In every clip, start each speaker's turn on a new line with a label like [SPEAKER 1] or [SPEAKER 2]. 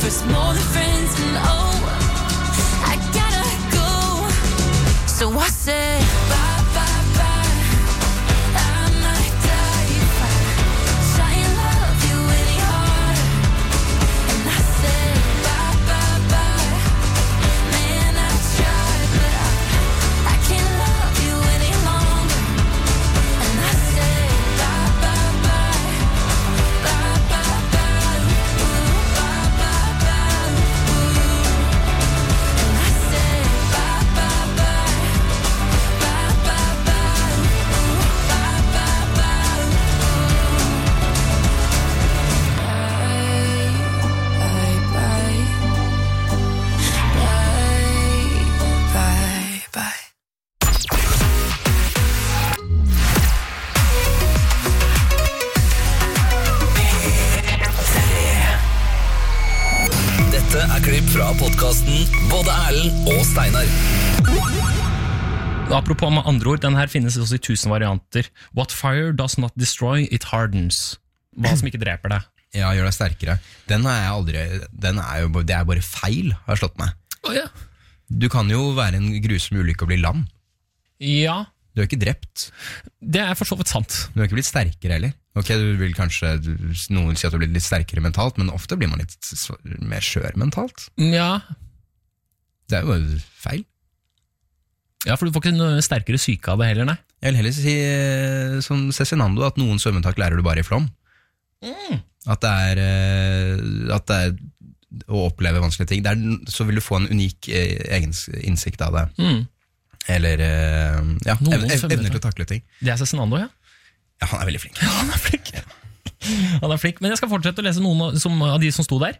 [SPEAKER 1] offers more than friends, and oh, I gotta go. So I said bye, bye, bye. I might die if I try and love you any harder. And I said bye, bye, bye. Man, I tried, but I can't love you any longer. And I said bye, bye, bye. Bye, bye, bye. Ooh, bye, bye, bye. Ooh. And I said bye, bye, bye. Bye, bye, bye. Ooh, bye, bye, bye. Bye, bye, bye. Bye, bye.
[SPEAKER 2] Dette klipp fra podcasten Både Erlend og Steinar.
[SPEAKER 3] Apropos med andre ord, den her finnes også i 1000 varianter. What fire does not destroy, it hardens. Hva som ikke dreper deg.
[SPEAKER 4] Ja, gjør deg sterkere. Den har jeg aldri, det er bare feil, har slått meg.
[SPEAKER 3] Ja.
[SPEAKER 4] Du kan jo være en grusom ulykke og bli lam.
[SPEAKER 3] Ja,
[SPEAKER 4] Du er ikke drept.
[SPEAKER 3] det er for så vidt sant.
[SPEAKER 4] Du er ikke blitt sterkere heller. Ok, du vil kanskje, noen sier at du blir litt sterkere mentalt, men ofte blir man litt mer skjør mentalt.
[SPEAKER 3] Ja,
[SPEAKER 4] Det er jo feil.
[SPEAKER 3] ja, for du får ikke noe sterkere syke av det heller, nei.
[SPEAKER 4] Jeg vil heller si som Cezinando, at noen svømmetak lærer du bare i flom. At det er å oppleve vanskelige ting. Så vil du få en unik innsikt av det. Eller evner til å takle ting.
[SPEAKER 3] Det er Cezinando, ja.
[SPEAKER 4] Ja, han er veldig flink.
[SPEAKER 3] Han er flink. Han er flink, men jeg skal fortsette å lese noen av de som sto der.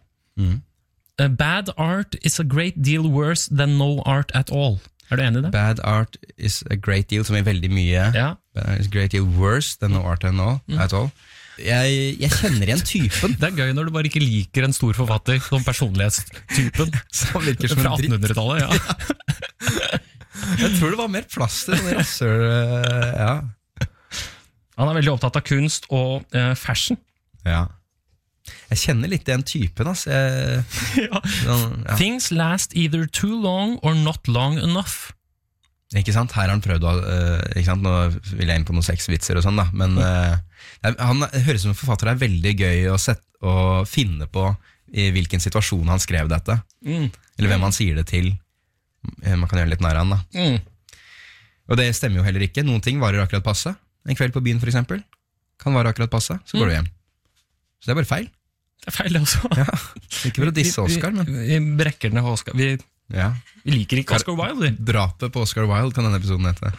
[SPEAKER 3] Bad art is a great deal worse than no art at all. Er du enig i det?
[SPEAKER 4] Bad art is a great deal, som er veldig mye.
[SPEAKER 3] Ja.
[SPEAKER 4] Bad art is a great deal worse than no art at all. Jeg kjenner igjen typen.
[SPEAKER 3] Det er gøy når du bare ikke liker en stor forfatter, som personlighetstypen.
[SPEAKER 4] Som virker som
[SPEAKER 3] Fra
[SPEAKER 4] en dritt.
[SPEAKER 3] 1800-tallet, ja.
[SPEAKER 4] Jeg tror det var mer plass til sånne rasser. Ja.
[SPEAKER 3] Han er veldig opptatt av kunst og fashion.
[SPEAKER 4] Ja. Jeg kjenner litt den typen, ass.
[SPEAKER 3] Ja. Things last either too long or not long enough.
[SPEAKER 4] Ikke sant? Her har han prøvd å, ikke sant? Nå vil jeg inn på noen sexvitser og sånn da, men han høres som en forfatter. Det er veldig gøy å finne på i hvilken situasjon han skrev dette. Eller hvem han sier det til. Man kan gjøre litt nær han da. Og det stemmer jo heller ikke. Noen ting varer akkurat passe. En kveld på byen for eksempel kan vare akkurat passe, så går du hjem. Så det er bare feil.
[SPEAKER 3] Det er feil det også.
[SPEAKER 4] Ja. Ikke for å disse Oscar, men
[SPEAKER 3] Vi brekker ned Oscar. Vi liker ikke Oscar Wilde.
[SPEAKER 4] Drapet på Oscar Wilde kan denne episoden hete.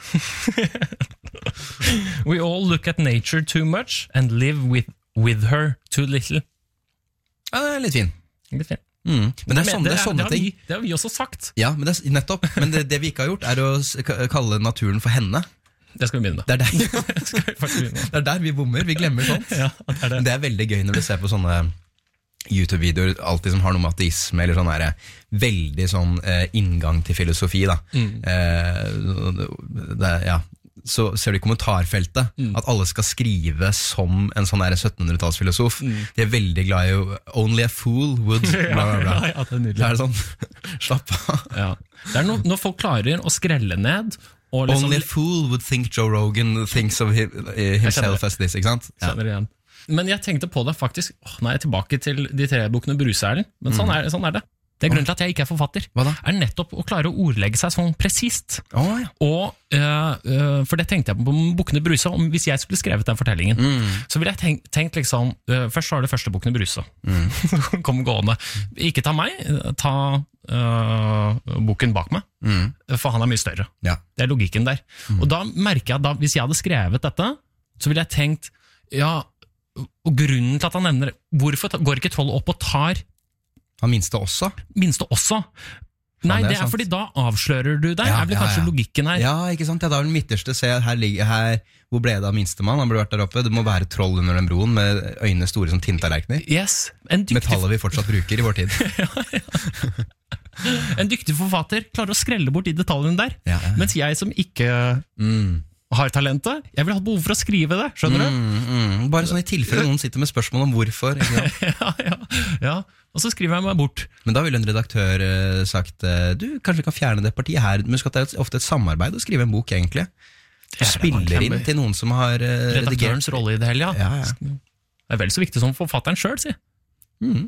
[SPEAKER 3] We all look at nature too much and live with her too little.
[SPEAKER 4] Ja, det er litt fin.
[SPEAKER 3] Litt fint.
[SPEAKER 4] Men det er sånne ting.
[SPEAKER 3] Det har vi også sagt.
[SPEAKER 4] Ja, men nettopp. Men det vi ikke har gjort er å kalle naturen for henne.
[SPEAKER 3] Det skal vi begynne med.
[SPEAKER 4] Det er der vi bommer, vi glemmer sånt.
[SPEAKER 3] Ja, det er det.
[SPEAKER 4] Det er veldig gøy når du ser på sånne YouTube-videoer, alltid som har noe med ateisme, eller sånn her, veldig sånn inngang til filosofi da. Så ser du i kommentarfeltet at alle skal skrive som en sånn 1700-tallsfilosof. De er veldig glad i only a fool would bla bla bla.
[SPEAKER 3] Ja, det er nydelig.
[SPEAKER 4] Det er sånn, slapp av.
[SPEAKER 3] Ja. Det er når folk klarer å skrelle ned og liksom,
[SPEAKER 4] Only a fool would think Joe Rogan thinks of himself as this, ikke sant? Ja.
[SPEAKER 3] Kjenner igjen. Men jeg tenkte på det faktisk. Nå er jeg tilbake til de 3 bokene Bruse-Erlend. Men sånn er det. Det er grunnen til at jeg ikke er forfatter.
[SPEAKER 4] Hva da?
[SPEAKER 3] Er nettopp å klare å ordlegge seg sånn presist.
[SPEAKER 4] Ja.
[SPEAKER 3] Og, for det tenkte jeg på bokene Bruse. Om hvis jeg skulle skrevet den fortellingen, så ville jeg tenkt liksom, først så er det første bokene Bruse. Kom gående. Ikke ta meg, ta boken bak meg. For han er mye større.
[SPEAKER 4] Ja.
[SPEAKER 3] Det er logikken der. Og da merker jeg at hvis jeg hadde skrevet dette, så ville jeg tenkt, ja, og grunnen til at han nevner, hvorfor går ikke trollet opp og tar
[SPEAKER 4] Han minste også?
[SPEAKER 3] Minste også? Nei, det er fordi da avslører du deg. Er vel kanskje logikken her?
[SPEAKER 4] Ja, ikke sant? Ja, da er den midterste. Se, her, hvor ble det av minstemann? Han burde vært der oppe. Det må være troll under den broen med øynene store som tintallerkener.
[SPEAKER 3] Yes.
[SPEAKER 4] Metallet vi fortsatt bruker i vår tid.
[SPEAKER 3] En dyktig forfatter klarer å skrelle bort de detaljene der. Mens jeg som ikke har talentet, jeg vil ha behov for å skrive det, skjønner du?
[SPEAKER 4] Bare sånn i tilfelle noen sitter med spørsmål om hvorfor.
[SPEAKER 3] Ja. og så skriver jeg meg bort.
[SPEAKER 4] Men da ville en redaktør sagt du, kanskje vi kan fjerne det partiet her. Men husk at det er ofte et samarbeid å skrive en bok, egentlig. Du spiller inn til noen som har redigert.
[SPEAKER 3] Redaktørens rolle i det hele,
[SPEAKER 4] Ja.
[SPEAKER 3] Det er vel så viktig som forfatteren selv, si. Men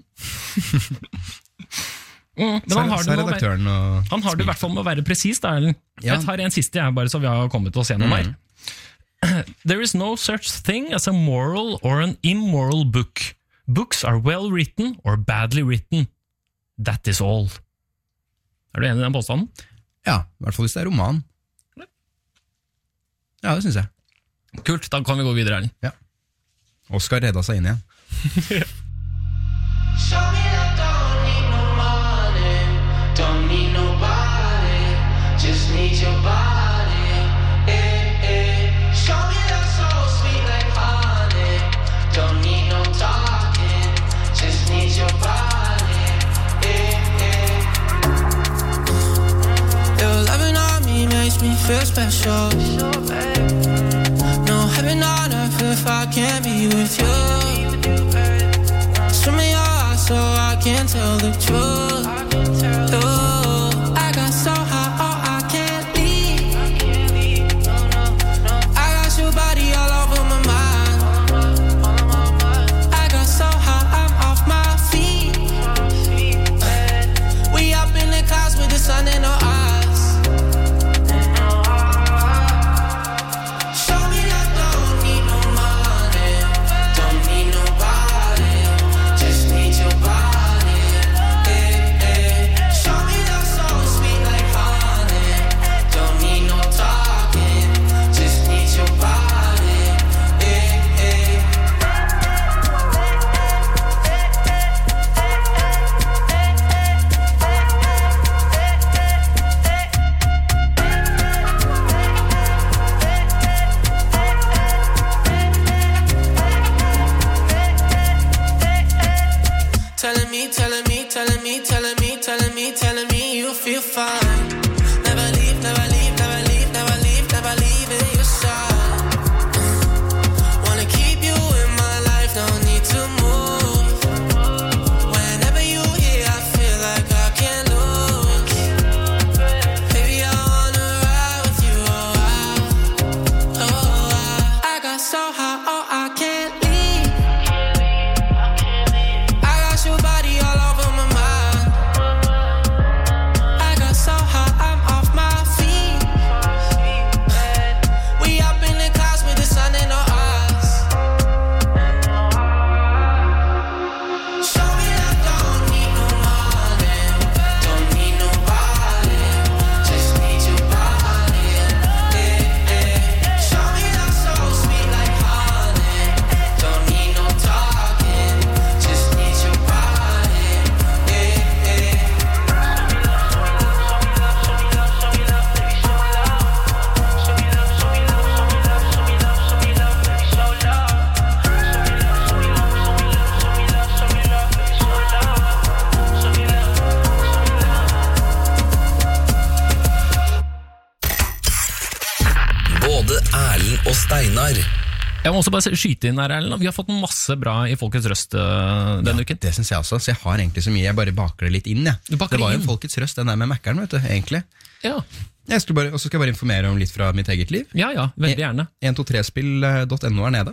[SPEAKER 3] han har det i hvert fall med å være presis, da, Erlend.
[SPEAKER 4] Ja.
[SPEAKER 3] Jeg tar en siste, bare så vi har kommet oss gjennom her. There is no such thing as a moral or an immoral book. Books are well written or badly written. That is all. Er du enig i den påstanden?
[SPEAKER 4] Ja, i hvert fall hvis det er roman. Ja, det synes jeg.
[SPEAKER 3] Kult, da kan vi gå videre, Erlend.
[SPEAKER 4] Ja. Oscar redda seg inn igjen.
[SPEAKER 5] Show me that don't need no money, don't need nobody, just need your body. Show me that soul sweet like honey, don't need no talking, just need your body. Your loving on me makes me feel special. No heaven on earth if I can't be with you. Swim in your eyes so I can tell the truth. I got so high, oh I can't leave. I got your body all over my mind. I got so high, I'm off my feet. We up in the clouds with the sun in our eyes. Telling me you feel fine. Never leave, never leave, never leave, never leave, never leave in your side. Wanna keep you in my life, no need to move. Whenever you here, I feel like I can't lose. Baby, I wanna ride with you, I got so high, oh I can't leave. I got your body all over my mind.
[SPEAKER 2] og Steinar.
[SPEAKER 3] Jeg må også bare skyte inn her, Erlend. Vi har fått masse bra i Folkets Røst denne uken.
[SPEAKER 4] Det synes jeg også, så jeg har egentlig så mye. Jeg bare baker det litt inn, jeg. Det var jo Folkets Røst, den der med Mackeren, vet du, egentlig.
[SPEAKER 3] Ja.
[SPEAKER 4] Og så skal jeg bare informere om litt fra mitt eget liv.
[SPEAKER 3] Ja, veldig gjerne.
[SPEAKER 4] 123spill.no er nede.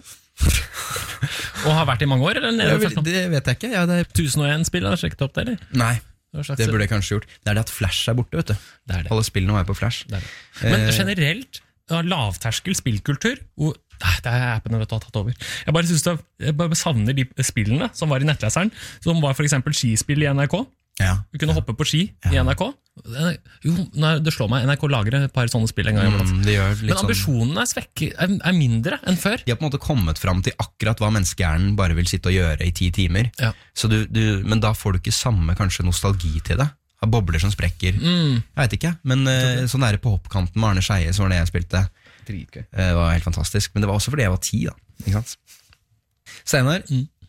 [SPEAKER 3] Og har vært i mange år, eller?
[SPEAKER 4] Det vet jeg ikke. Ja, det er
[SPEAKER 3] 1001 spill, har du sjekket opp det, eller?
[SPEAKER 4] Nei, det burde jeg kanskje gjort. Det er det at Flash er borte, vet du.
[SPEAKER 3] Det er det.
[SPEAKER 4] Alle spillene er på Flash.
[SPEAKER 3] Det er det. Men generelt, lavterskel spillkultur, det er appene vet du har tatt over. Jeg bare synes jeg bare savner de spillene som var i nettleseren, som var for eksempel skispill i NRK.
[SPEAKER 4] Ja.
[SPEAKER 3] Du kunne hoppe på ski i NRK. Jo, det slår meg, NRK lager et par sånne spill en gang iblant. Men ambisjonene er mindre enn før.
[SPEAKER 4] De har på en måte kommet fram til akkurat hva menneskehjernen bare vil sitte og gjøre i 10 timer.
[SPEAKER 3] Ja.
[SPEAKER 4] Så men da får du ikke samme kanskje nostalgi til det. Av bobler som sprekker. Jeg vet ikke, men sånn der på hoppkanten med Arne Scheie, så var det jeg spilte. Det var helt fantastisk, men det var også fordi jeg var 10 da, ikke sant? Steinar,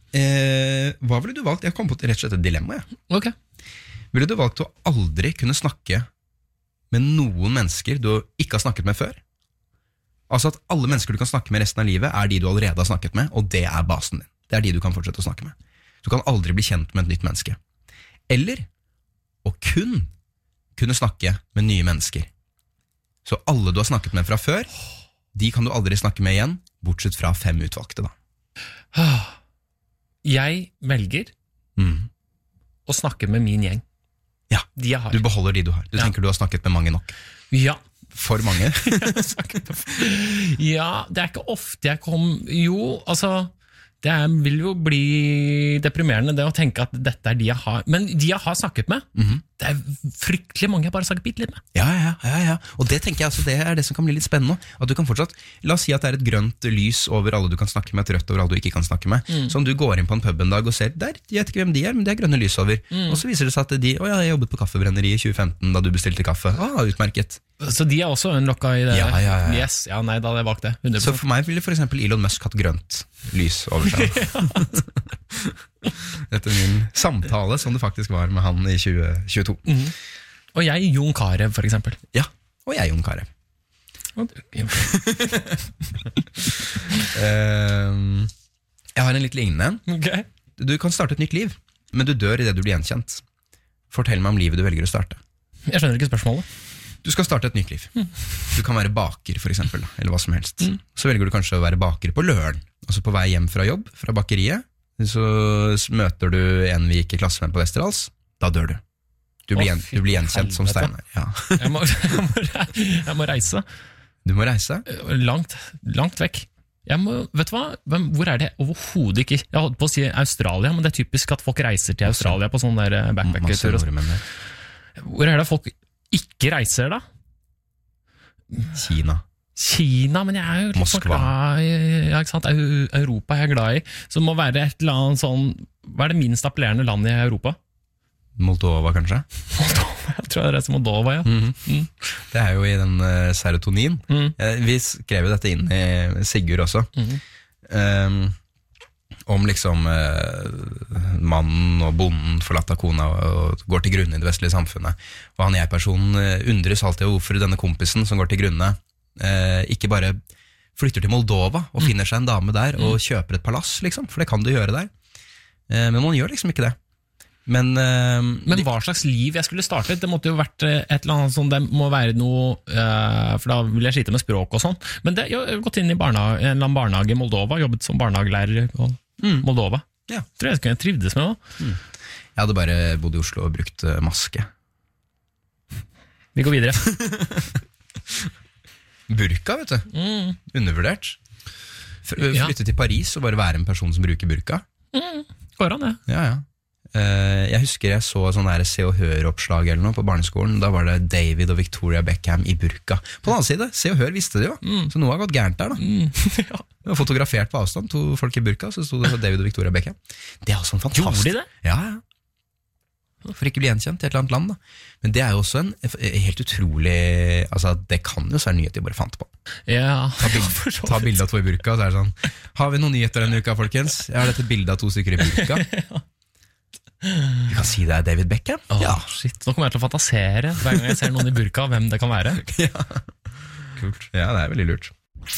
[SPEAKER 4] hva ville du valgt? Jeg kom på rett og slett et dilemma, jeg.
[SPEAKER 3] Ok.
[SPEAKER 4] Ville du valgt å aldri kunne snakke med noen mennesker du ikke har snakket med før? Altså at alle mennesker du kan snakke med resten av livet er de du allerede har snakket med, og det er basen din. Det er de du kan fortsette å snakke med. Du kan aldri bli kjent med et nytt menneske. eller å kunne snakke med nye mennesker. Så alle du har snakket med fra før, de kan du aldri snakke med igjen, bortsett fra 5 utvalgte da.
[SPEAKER 3] Jeg velger å snakke med min gjeng.
[SPEAKER 4] Ja,
[SPEAKER 3] De jeg har.
[SPEAKER 4] du beholder de du har. Du tenker du har snakket med mange nok.
[SPEAKER 3] Ja.
[SPEAKER 4] For mange.
[SPEAKER 3] Ja, det ikke ofte jeg Jo, altså det vil jo bli deprimerende det å tenke at dette de jeg har. Men de jeg har snakket med, det fryktelig mange jeg bare har snakket bitte litt med.
[SPEAKER 4] Ja. Og det tenker jeg altså, det det som kan bli litt spennende. At du kan fortsatt, la oss si at det et grønt lys over alle du kan snakke med, et rødt over alle du ikke kan snakke med. Så om du går inn på en pub en dag og ser, jeg vet ikke hvem de men det grønne lys over. Og så viser det seg at jeg jobbet på kaffebrenneri i 2015 da du bestilte kaffe. Utmerket.
[SPEAKER 3] Så de også unlocka i det?
[SPEAKER 4] Ja.
[SPEAKER 3] Yes, da hadde jeg valgt det. 100%.
[SPEAKER 4] Så for meg ville for eksempel Elon Musk hatt grønt lys over seg. Dette min samtale som det faktisk var med han i 2022.
[SPEAKER 3] Og jeg, Jon Carew, for eksempel.
[SPEAKER 4] Ja, og jeg, Jon Carew. Jeg har en litt lignende en.
[SPEAKER 3] Okay.
[SPEAKER 4] Du kan starte et nytt liv, men du dør i det du blir gjenkjent. Fortell meg om livet du velger å starte.
[SPEAKER 3] Jeg skjønner ikke spørsmålet.
[SPEAKER 4] Du skal starte et nytt liv. Du kan være baker for eksempel, eller hva som helst. Så velger du kanskje å være baker på Løren. Altså på vei hjem fra jobb, fra bakeriet. Så møter du en vi gikk i klasse med på Westerdals. Da dør du. Du blir gjenkjent som Steinar. Ja.
[SPEAKER 3] Jeg må reise.
[SPEAKER 4] Du må reise?
[SPEAKER 3] Langt vekk. Vet du hva? Hvor det overhodet ikke? Jeg holdt på å si Australia, men det typisk at folk reiser til Australia på sånn der backpacker-tur. Hvor det folk ikke reiser da? Kina, men jeg jo
[SPEAKER 4] Moskva.
[SPEAKER 3] Glad i, ikke sant? Europa jeg glad i. Så det må være et eller annet sånn. Hva det minst appellerende land i Europa?
[SPEAKER 4] Moldova, kanskje?
[SPEAKER 3] Moldova, jeg tror det som Moldova, ja.
[SPEAKER 4] Det jo i den serotonin. Vi skrev jo dette inn i Sigurd også. Om liksom mannen og bonden forlatt av kona og går til grunne i det vestlige samfunnet. Og han jeg-personen undres alltid hvorfor denne kompisen som går til grunne ikke bare flytter til Moldova og finner seg en dame der og kjøper et palass, liksom, for det kan du gjøre der. Men man gjør liksom ikke det. Men
[SPEAKER 3] hva slags liv jeg skulle startet? Det måtte jo vært et eller annet sånn, det må være noe for da vil jeg slite med språk og sånn. Men jeg har gått inn i en eller annen barnehage i Moldova, jobbet som barnehagelærer i Moldova.
[SPEAKER 4] Ja.
[SPEAKER 3] Tror jeg skulle trivdes med det.
[SPEAKER 4] Jeg hadde bare bodd i Oslo og brukt maske.
[SPEAKER 3] Vi går videre.
[SPEAKER 4] Burka, vet du. Undervurdert. Flytte til Paris og bare være en person som bruker burka.
[SPEAKER 3] Går an, det.
[SPEAKER 4] Ja. Jeg husker jeg så sånn der Se og Hør-oppslag eller noe på barneskolen. Da var det David og Victoria Beckham i burka. På den annen side, Se og Hør visste det jo. Så noe har gått gærent der da. Det var fotografert på avstand, 2 folk i burka. Så stod det David og Victoria Beckham. Det sånn fantastisk.
[SPEAKER 3] Gjorde de det?
[SPEAKER 4] Ja. For ikke bli gjenkjent i et eller annet land da. Men det jo også en helt utrolig, altså det kan jo så være nyheter de bare fant på.
[SPEAKER 3] Ja.
[SPEAKER 4] Ta bilde av 2 i burka, så det sånn, har vi noen nyheter denne uka, folkens? Jeg har dette bildet av 2 stykker i burka. Du kan si det David Beckham.
[SPEAKER 3] Ja, shit. Nå kommer jeg til å fantasere hver gang jeg ser noen i burka, hvem det kan være.
[SPEAKER 4] Ja. Kult. Ja, det veldig lurt.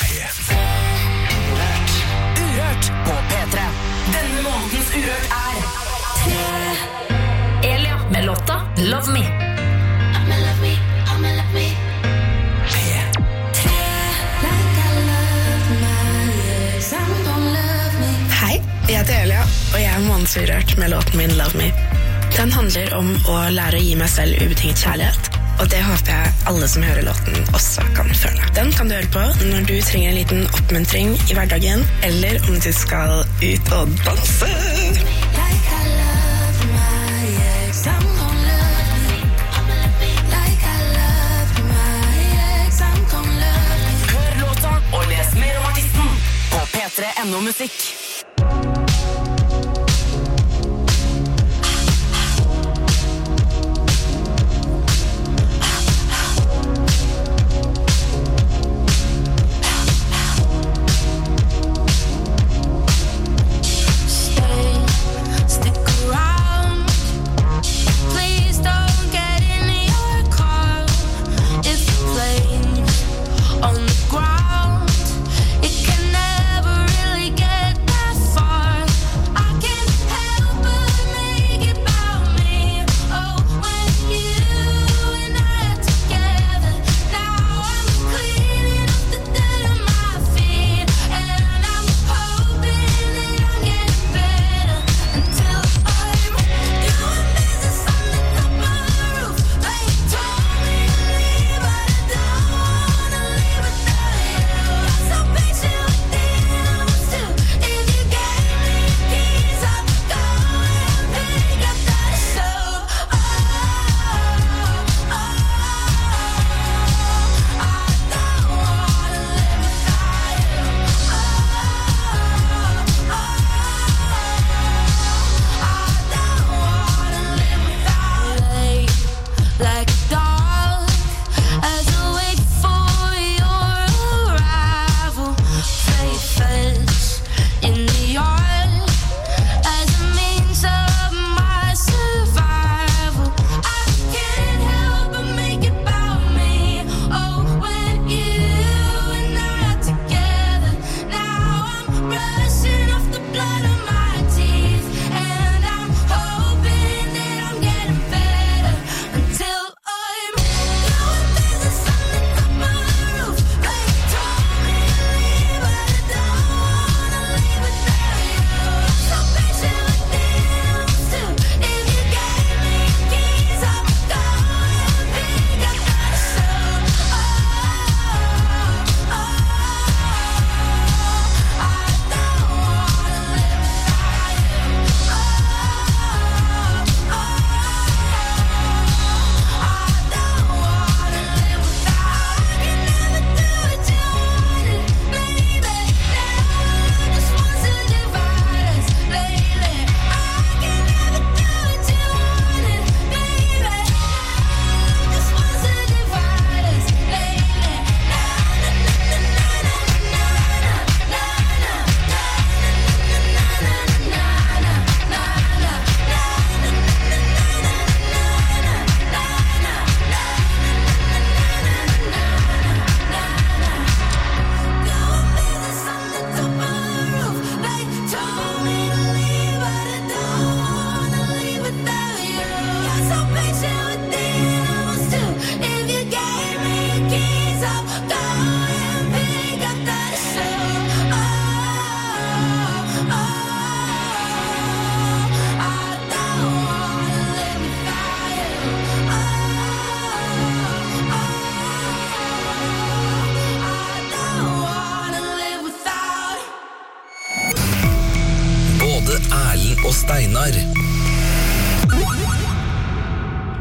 [SPEAKER 6] Urørt på P3. Denne månedens Urørt Elia med låta Love Me.
[SPEAKER 1] I'ma love me, I'ma love me. Like I love my ex, I'm gonna love me.
[SPEAKER 7] Hei, jeg heter Elia, og jeg månedens Urørt med låten min Love Me. Den handler om å lære å gi meg selv ubetinget kjærlighet, og det håper jeg alle som hører låten også kan føle. Den kan du høre på når du trenger en liten oppmuntring i hverdagen, eller om du skal ut og danse.
[SPEAKER 1] Like I love my ex, I'm gonna love me. I'ma love me like I love my ex, I'm gonna love me.
[SPEAKER 6] Hør låta og les mer om artisten på p3.no musikk.
[SPEAKER 1] Stick around. Please don't get in your car. If the plane's on the ground, it can never really get that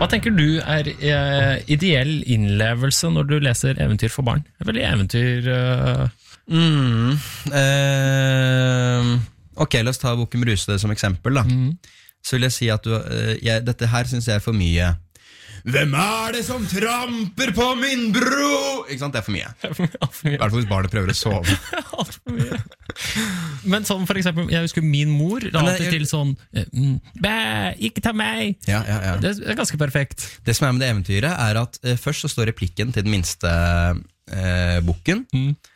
[SPEAKER 3] Hva tenker du ideell innlevelse når du leser eventyr for barn? Det veldig eventyr...
[SPEAKER 4] Ok, la oss ta Boken Bruse som eksempel da. Så vil jeg si at dette her synes jeg for mye. Hvem det som tramper på min bro? Ikke sant, det for mye. I hvert fall hvis barnet prøver å sove.
[SPEAKER 3] Alt for mye. Men sånn for eksempel, jeg husker min mor alltid til sånn bæ, ikke ta meg.
[SPEAKER 4] Ja.
[SPEAKER 3] Det ganske perfekt.
[SPEAKER 4] Det som med det eventyret at først så står replikken til den minste bukken.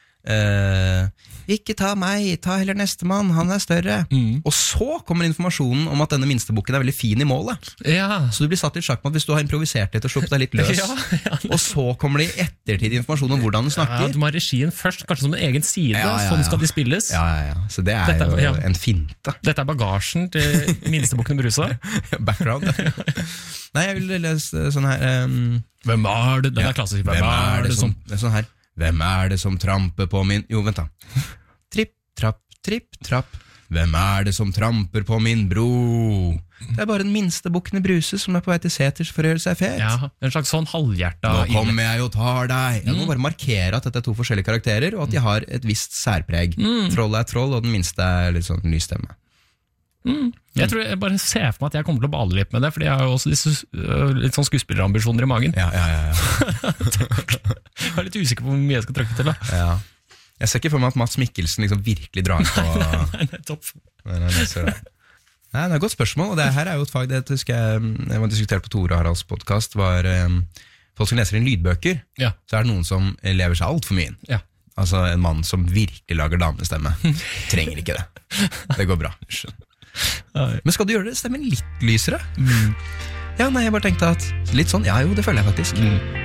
[SPEAKER 4] Ikke ta meg, ta heller neste mann, han større. Og så kommer informasjonen om at denne minste bukken veldig fin i målet. Så du blir satt i et sjakkmatt hvis du har improvisert litt og sluppet deg litt løs. Og så kommer det i ettertid informasjon om hvordan du snakker.
[SPEAKER 3] Du må ha regien først, kanskje som en egen side. Sånn skal de spilles.
[SPEAKER 4] Så det jo en finte.
[SPEAKER 3] Dette bagasjen til minste bukken Bruse.
[SPEAKER 4] Background. Nei, jeg vil lese sånn her
[SPEAKER 3] Hvem det? Den klassisk. Hvem det som...
[SPEAKER 4] Det sånn her. Hvem det som tramper på min... Jo, vent da. Tripp, trapp. Hvem det som tramper på min bro? Det bare den minste bukken Bruse som på vei til seters for å gjøre seg fet.
[SPEAKER 3] Ja, en slags sånn halvhjerta...
[SPEAKER 4] Nå kommer jeg og tar deg. Jeg må bare markere at dette to forskjellige karakterer, og at de har et visst særpreg. Troll troll, og den minste litt sånn ny stemme.
[SPEAKER 3] Jeg tror jeg bare ser for meg at jeg kommer til å bale litt med det, fordi jeg har jo også disse litt sånn skuespillerambisjoner i magen.
[SPEAKER 4] Ja.
[SPEAKER 3] Jeg litt usikker på hvor mye jeg skal trykke til da.
[SPEAKER 4] Ja. Jeg ser ikke for meg at Mats Mikkelsen liksom virkelig drar på...
[SPEAKER 3] Nei, topp.
[SPEAKER 4] Nei, det et godt spørsmål, og det her jo et fag, det husker jeg var diskutert på Tore Haralds podcast, var folk som leser inn lydbøker, så det noen som lever seg alt for mye inn. Altså en mann som virkelig lager damestemme. Trenger ikke det. Det går bra. Men skal du gjøre det stemmen litt lysere? Ja, nei, jeg bare tenkte at litt sånn, ja jo, det føler jeg faktisk.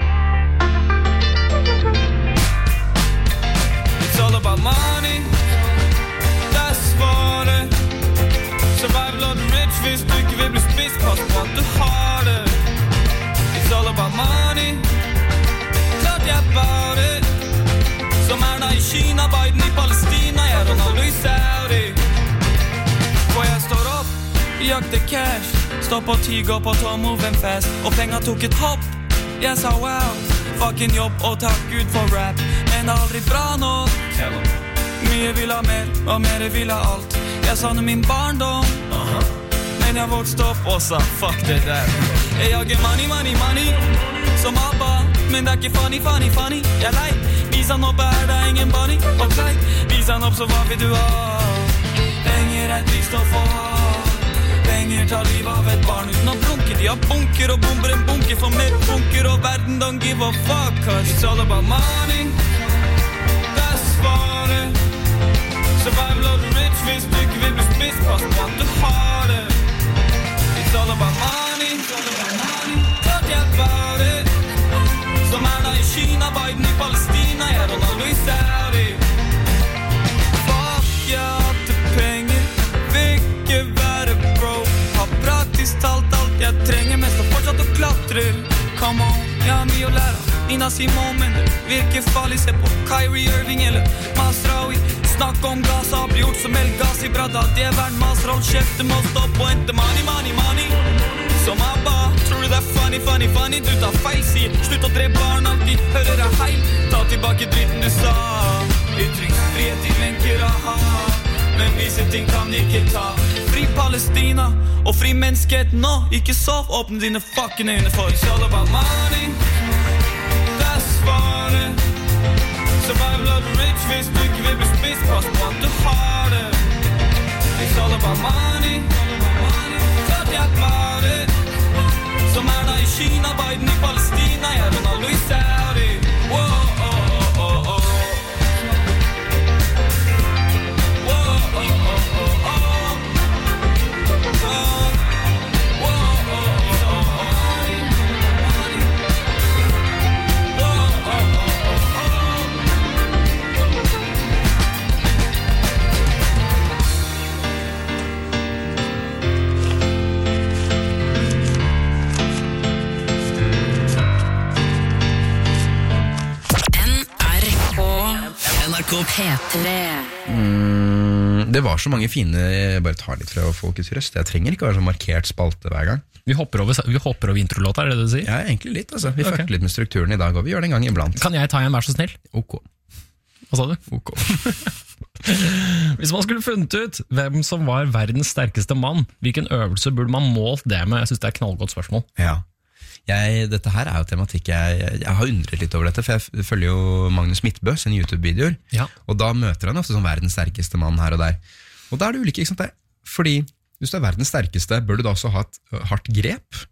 [SPEAKER 5] It's all about money, det svaret. Survival of the rich, hvis du ikke vil bli spist, pass på at du har det. It's all about money, klart jeg about it. Som Erna i Kina, Biden i Palestina, jeg Ronaldo i Saudi. For jeg står opp, jakter cash, står på tyg og på tom move en fest, og penger tok et hopp. Jeg sa wow, fucking jobb og takk Gud for rap, men det aldri bra nok. Mye vil ha mer, og mer vil ha alt. Jeg savner min barndom, men jeg vokste opp og sa fuck det der. Jeg jager money, som ABBA, men det ikke funny. Jeg lei, vis han opp det ingen bunny, og klei, vis han opp så hva vil du ha? Penger et lyst å få. Penger tar liv av et barn uten å blunke. De har bunker og bomber en bunker for mer bunker, og verden don't give a fuck, cause it's all about money. Det svaret. Survival of the rich, hvis du ikke vil bli spist, pass på at du har det. It's all about money. Klart jeg about it. Som Erna i Kina, Biden i Palestina, jeg Ronaldo i Saudi. Fuck ja til penger, vil ikke være broke. Har praktisk talt alt jeg trenger, mest og fortsatt å klatre. Come on, jeg har mye å lære. Nina Simone, men det virker farlig. Se på Kyrie Irving eller Masraoui. Snakk om Gaza, blir gjort som El Ghazi, brada. Det verden Masra, hold kjefte må stå på. Hente money. Som ABBA, tror du det funny? Du tar feil, sier slutt å drepe barn, alltid hører deg heil. Ta tilbake dritten du sa. Ytringsfrihet i lenker, aha. Men visse ting kan ikke ta. Fri Palestina og fri menneskehet nå. Ikke sov, åpne dine fucking øyne, for it's all about money. Det svaret. Survival of the rich, hvis du ikke vil bli spist, pass på at du har det. It's all about money. Klart jeg about it. Som Erna i Kina, Biden i Palestina, jeg Ronaldo i Saudi.
[SPEAKER 6] P3.
[SPEAKER 4] Det var så mange fine. Jeg bare tar litt fra folkets røst. Jeg trenger ikke å være så markert spalte hver gang.
[SPEAKER 3] Vi hopper over introlåta, er det du sier?
[SPEAKER 4] Ja, egentlig litt, altså. Vi
[SPEAKER 3] Ok.
[SPEAKER 4] fucker litt med strukturen i dag, og vi gjør det en gang iblant.
[SPEAKER 3] Kan jeg ta en, vær så snill?
[SPEAKER 4] Ok.
[SPEAKER 3] Hva sa du? Ok. Hvis man skulle funnet ut hvem som var verdens sterkeste mann, hvilken øvelse burde man målt det med? Jeg synes det er et knallgodt spørsmål.
[SPEAKER 4] Ja. Dette her er jo tematikk jeg har undret litt over dette, for jeg følger jo Magnus Midtbø sine YouTube-videoer,
[SPEAKER 3] Ja.
[SPEAKER 4] og da møter han ofte som verdens sterkeste mann her og der. Og da er det ulike, ikke sant? Fordi hvis du er verdens sterkeste, bør du da også ha et hardt grep?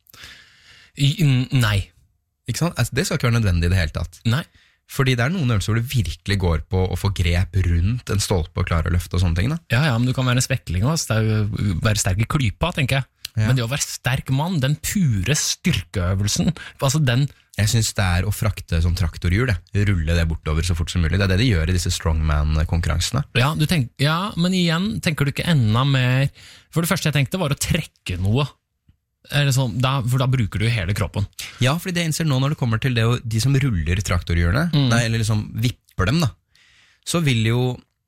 [SPEAKER 3] Nei.
[SPEAKER 4] Ikke sant? Altså, det skal ikke være nødvendig i det hele tatt.
[SPEAKER 3] Nei.
[SPEAKER 4] Fordi det er noen øvelser hvor det virkelig går på å få grep rundt en stolpe og klare å løfte og sånne ting. Da.
[SPEAKER 3] Ja, men du kan være en spekling også. Det er jo være sterk i klypa, tenker jeg.
[SPEAKER 4] Ja.
[SPEAKER 3] Men det å være sterk mann, den pure styrkeøvelsen, altså den...
[SPEAKER 4] Jeg synes det er å frakte som traktorhjul, rulle det bortover så fort som mulig. Det er det de gjør i disse strongman-konkurransene.
[SPEAKER 3] Ja, men igjen, tenker du ikke enda mer... For det første jeg tenkte var å trekke noe. For da bruker du hele kroppen.
[SPEAKER 4] Ja, fordi det jeg innser nå når det kommer til det, de som ruller traktorhjulene, eller liksom vipper dem da, så vil jo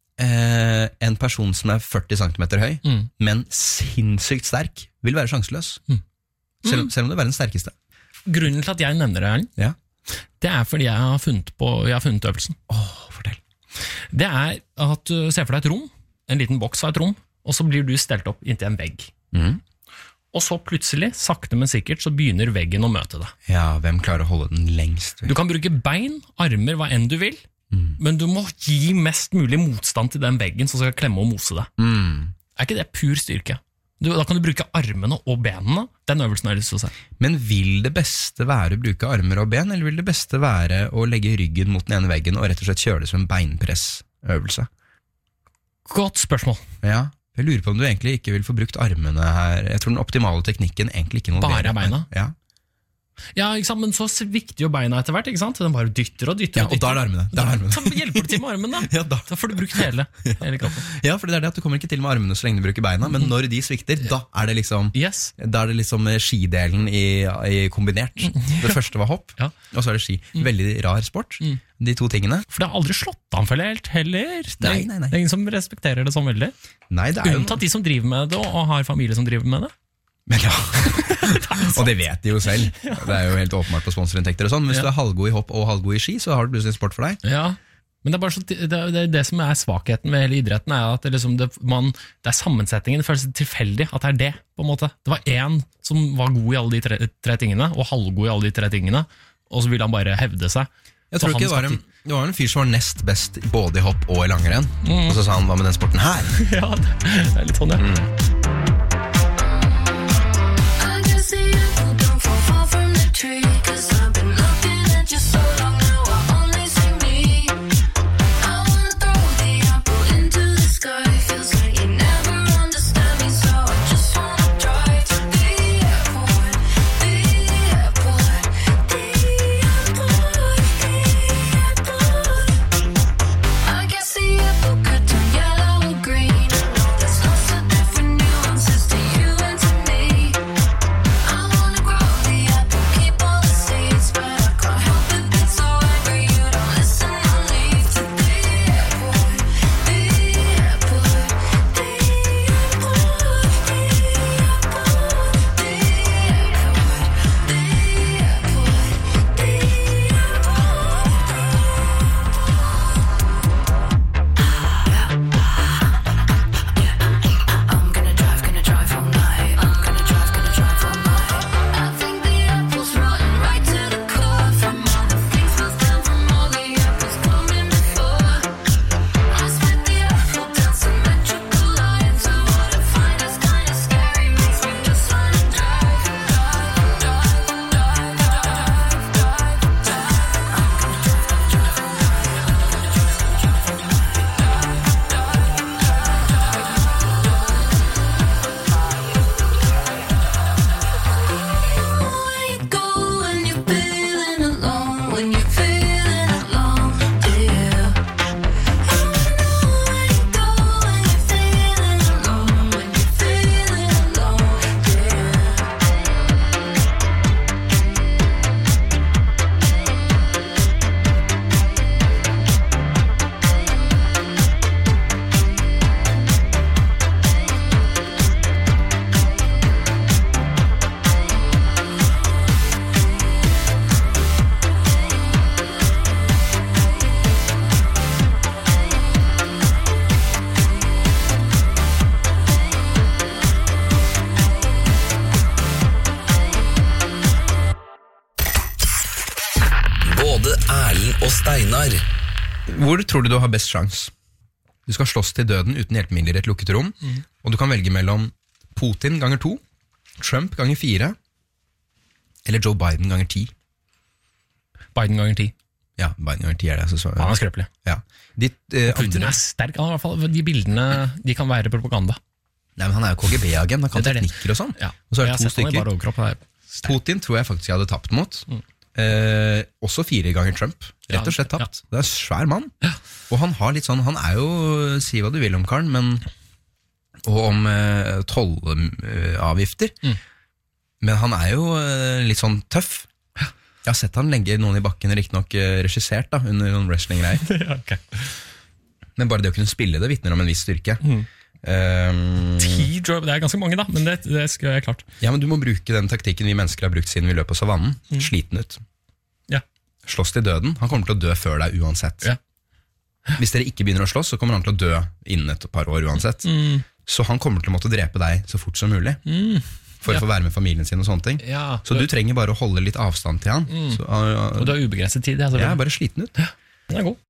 [SPEAKER 4] en person som er 40 cm høy, men sinnssykt sterk, vil være sjanseløs. Selv om det er verdens sterkeste.
[SPEAKER 3] Grunnen til at jeg nevner det, Erlend,
[SPEAKER 4] Ja.
[SPEAKER 3] det er fordi jeg har funnet øvelsen.
[SPEAKER 4] Fortell.
[SPEAKER 3] Det er at du ser for deg et rom, en liten boks av et rom, og så blir du stelt opp inntil en vegg. Og så plutselig, sakte men sikkert, så begynner veggen å møte deg.
[SPEAKER 4] Ja, hvem klarer å holde den lengst?
[SPEAKER 3] Du kan bruke bein, armer, hva enn du vil, men du må gi mest mulig motstand til den veggen som skal klemme og mose deg. Er ikke det pur styrke? Da kan du bruke armene og benene. Den øvelsen har jeg lyst til å se.
[SPEAKER 4] Men vil det beste være å bruke armer og ben, eller vil det beste være å legge ryggen mot den ene veggen og rett og slett kjøre det som en beinpressøvelse?
[SPEAKER 3] Godt spørsmål.
[SPEAKER 4] Ja, jeg lurer på om du egentlig ikke vil få brukt armene her. Jeg tror den optimale teknikken egentlig ikke
[SPEAKER 3] Bare er beina?
[SPEAKER 4] Ja.
[SPEAKER 3] Ja, ikke sant? Men så svikter jo beina etter hvert, ikke sant? Den bare dytter og dytter.
[SPEAKER 4] Ja, og da er det armene. Da er det armene.
[SPEAKER 3] Så hjelper det til med armen da.
[SPEAKER 4] Ja, da.
[SPEAKER 3] Da får du brukt hele kroppen.
[SPEAKER 4] Ja, for det er det at du kommer ikke til med armene så lenge du bruker beina, men når de svikter, da er det liksom,
[SPEAKER 3] Yes.
[SPEAKER 4] da er det liksom skidelen i kombinert. Det første var hopp,
[SPEAKER 3] Ja.
[SPEAKER 4] og så er det ski. Veldig rar sport, de to tingene.
[SPEAKER 3] For det har aldri slått an helt heller. Det er,
[SPEAKER 4] Nei.
[SPEAKER 3] det er ingen som respekterer det sånn veldig.
[SPEAKER 4] Nei, det er jo
[SPEAKER 3] Unntatt de som driver med det, og har familie som driver med det.
[SPEAKER 4] Men ja, og det vet de jo selv. Det er jo helt åpenbart på sponsorinntekter og sånn. Hvis du er halvgod i hopp og halvgod i ski, så har du plutselig en sport for deg.
[SPEAKER 3] Ja, men det er bare så, det som er svakheten med hele idretten, er at det, liksom, det er sammensetningen, det føles tilfeldig at det er det, på en måte. Det var en som var god i alle de tre tingene, og halvgod i alle de tre tingene, og så ville han bare hevde seg.
[SPEAKER 4] Jeg tror ikke det var en fyr som var nest best både i hopp og i langrenn, og så sa han, hva med den sporten her?
[SPEAKER 3] Ja, det er litt sånn, ja.
[SPEAKER 1] I can see you don't fall far from the tree, 'cause I've been looking at you so long now I only see me. I wanna throw the apple into the sky, feels like you never understand me, so I just wanna drive to the airport, the airport, the airport, the airport. I guess the apple could turn yellow or green. I know there's lots of different
[SPEAKER 2] Erlend og Steinar.
[SPEAKER 4] Hvor tror du har best sjans? Du skal slåss til døden uten hjelpemidler i et lukket rom, og du kan velge mellom Putin ganger 2, Trump ganger 4, eller Joe Biden ganger 10.
[SPEAKER 3] Biden ganger 10.
[SPEAKER 4] Ja, Biden ganger 10 er det. Så,
[SPEAKER 3] Han er skrøpelig.
[SPEAKER 4] ja.
[SPEAKER 3] Putin er sterk, han, i hvert fall. De bildene de kan være propaganda.
[SPEAKER 4] Nei, men han er jo KGB-agent, han kan
[SPEAKER 3] Det er det.
[SPEAKER 4] teknikker og sånn.
[SPEAKER 3] Ja.
[SPEAKER 4] Og så er
[SPEAKER 3] Jeg
[SPEAKER 4] det
[SPEAKER 3] har
[SPEAKER 4] 2
[SPEAKER 3] sett han i
[SPEAKER 4] stykker.
[SPEAKER 3] bare overkropp, det er sterk.
[SPEAKER 4] Putin tror jeg faktisk jeg hadde tapt mot. Også 4 ganger Trump. Rett og slett tapt. Det er en svær mann. Og han har litt sånn, han er jo, si hva du vil om karen, men, og om tollavgifter, men han er jo litt sånn tøff. Jeg har sett han legge noen i bakken, riktig nok regissert da, under noen wrestling-greier.
[SPEAKER 3] Ja, ok.
[SPEAKER 4] Men bare det å kunne spille det vittner om en viss styrke.
[SPEAKER 3] 10 job, det er ganske mange da, men det skal jeg klart.
[SPEAKER 4] Ja, men du må bruke den taktikken vi mennesker har brukt siden vi løp på savannen. Sliten ut.
[SPEAKER 3] Ja.
[SPEAKER 4] Slåss til døden. Han kommer til å dø før deg uansett.
[SPEAKER 3] Ja.
[SPEAKER 4] Hvis dere ikke begynner å slåss, så kommer han til å dø innen et par år uansett. Så han kommer til å måtte drepe deg så fort som mulig. For å få være med familien sin og sånne ting.
[SPEAKER 3] Ja,
[SPEAKER 4] Så du trenger bare å holde litt avstand til han. Så,
[SPEAKER 3] og du har ubegrenset tid.
[SPEAKER 4] jeg er bare sliten ut.
[SPEAKER 3] Den er god.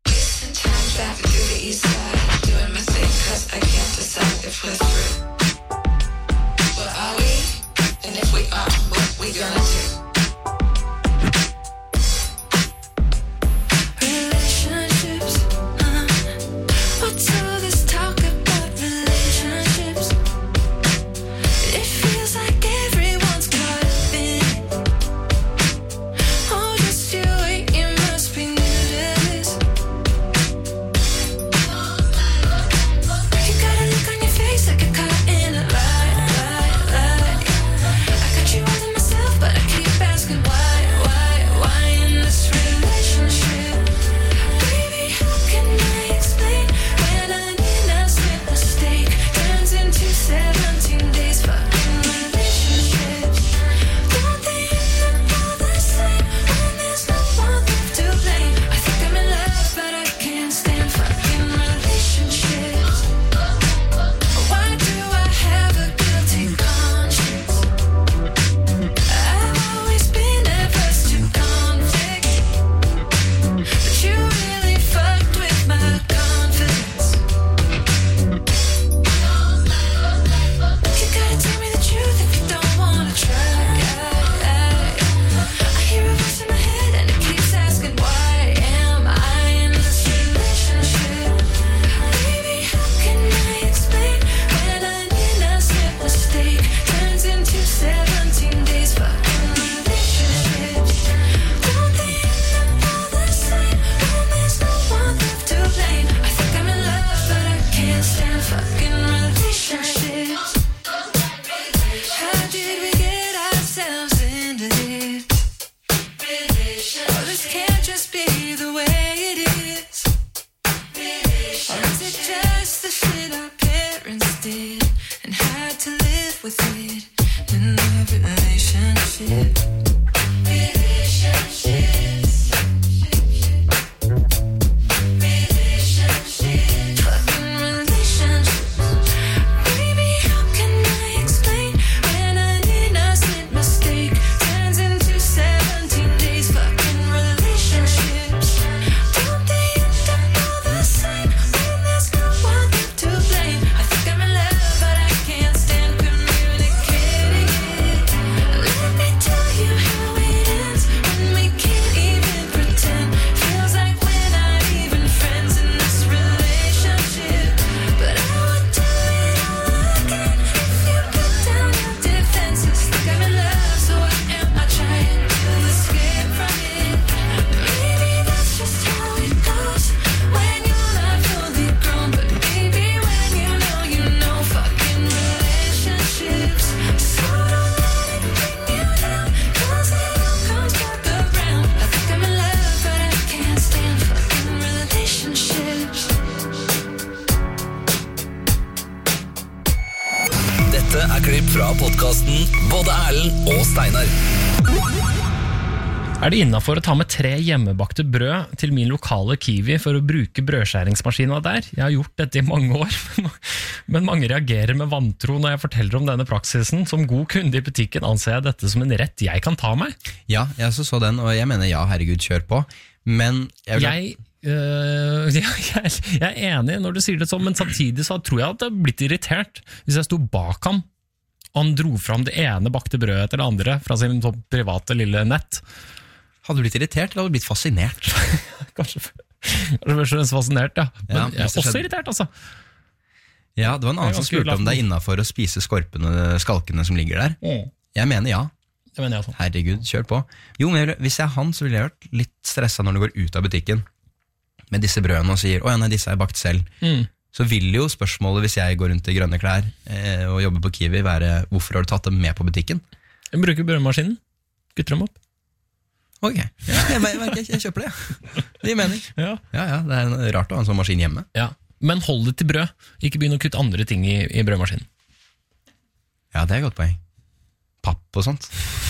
[SPEAKER 1] Relationships, what's all this talk about relationships? It feels like everyone's caught up in it. Oh, just you wait, you must be new to this. You got a look on your face like you're caught in a lie. I got you all to myself, but I keep asking why in this relationship? Baby, how can I explain when a innocent mistake turns into 17 days fucking relationships? Don't they end up all the same when there's no one left to blame? I think I'm in love, but I can't stand fucking relationships. Why do I have a guilty conscience? I've always been averse to conflict, but you really fucked with my confidence. You gotta tell me the truth if you don't wanna try. I hear a voice in my head and it keeps asking, why am I in this relationship? Baby, how can I explain when an innocent mistake turns into 17 days fucking relationships? Don't they end up all the same when there's no one left to blame? I think I'm in love, but I can't stand fucking relationships. How did we get ourselves into this? Oh, this can't just be the way it is. Or is it just the shit our parents did and had to live with it in the relationship? Fucking relationships. Baby, how can I explain when an innocent mistake turns into 17 days fucking relationships? Don't they end up all the same when there's no one left to blame? I think I'm in love, but I can't stand communicating it. Let me tell you how it ends when we can't even pretend. Feels like we're not even friends in this relationship. But I would do it all again if you put down your defenses. Think I'm in love, so why am I trying to escape from it? Maybe that's just how it goes when you're not fully grown. But baby, when you know fucking relationships. So don't let it bring you down, 'cause it all comes back around. I think I'm in love, but I can't stand fucking relationships.
[SPEAKER 2] Dette er klipp fra podcasten Både Erlend og Steinar.
[SPEAKER 3] Er det innenfor å ta med 3 hjemmebakte brød til min lokale Kiwi for å bruke brødskjæringsmaskina der? Jeg har gjort dette i mange år, men mange reagerer med vantro når jeg forteller om denne praksisen. Som god kunde i butikken anser jeg dette som en rett jeg kan ta meg.
[SPEAKER 4] Ja, jeg så den, og jeg mener ja, herregud, kjør på. Men
[SPEAKER 3] Jeg er enig når du sier det sånn, men samtidig så tror jeg at jeg har blitt irritert hvis jeg sto bak ham, og han dro fram det ene bakte brødet etter det andre fra sin sånn private lille nett.
[SPEAKER 4] Hadde du blitt irritert, eller hadde du blitt fascinert?
[SPEAKER 3] Kanskje først og fremst fascinert, ja. Men
[SPEAKER 4] Ja,
[SPEAKER 3] jeg er
[SPEAKER 4] hvis det
[SPEAKER 3] også
[SPEAKER 4] skjedde.
[SPEAKER 3] irritert, altså.
[SPEAKER 4] Ja, det var en annen som
[SPEAKER 3] ganske
[SPEAKER 4] spurte om
[SPEAKER 3] julaften.
[SPEAKER 4] det er innenfor å spise skalkene som ligger der. Jeg mener ja.
[SPEAKER 3] Det mener jeg også.
[SPEAKER 4] Herregud, kjør på. Jo, men hvis jeg er han, så ville jeg vært litt stresset når du går ut av butikken med disse brødene og sier, nei, disse er bakt selv. Så vil jo spørsmålet, hvis jeg går rundt i grønne klær og jobber på Kiwi, være, hvorfor har du tatt dem med på butikken?
[SPEAKER 3] Jeg bruker brødmaskinen. Kutter dem opp.
[SPEAKER 4] Ok, jeg kjøper det. Det gir mening.
[SPEAKER 3] Ja.
[SPEAKER 4] Ja, det er rart å ha en sånn maskin hjemme.
[SPEAKER 3] Ja. Men hold det til brød. Ikke begynn å kutte andre ting i brødmaskinen.
[SPEAKER 4] Ja, det er et godt poeng. Papp og sånt.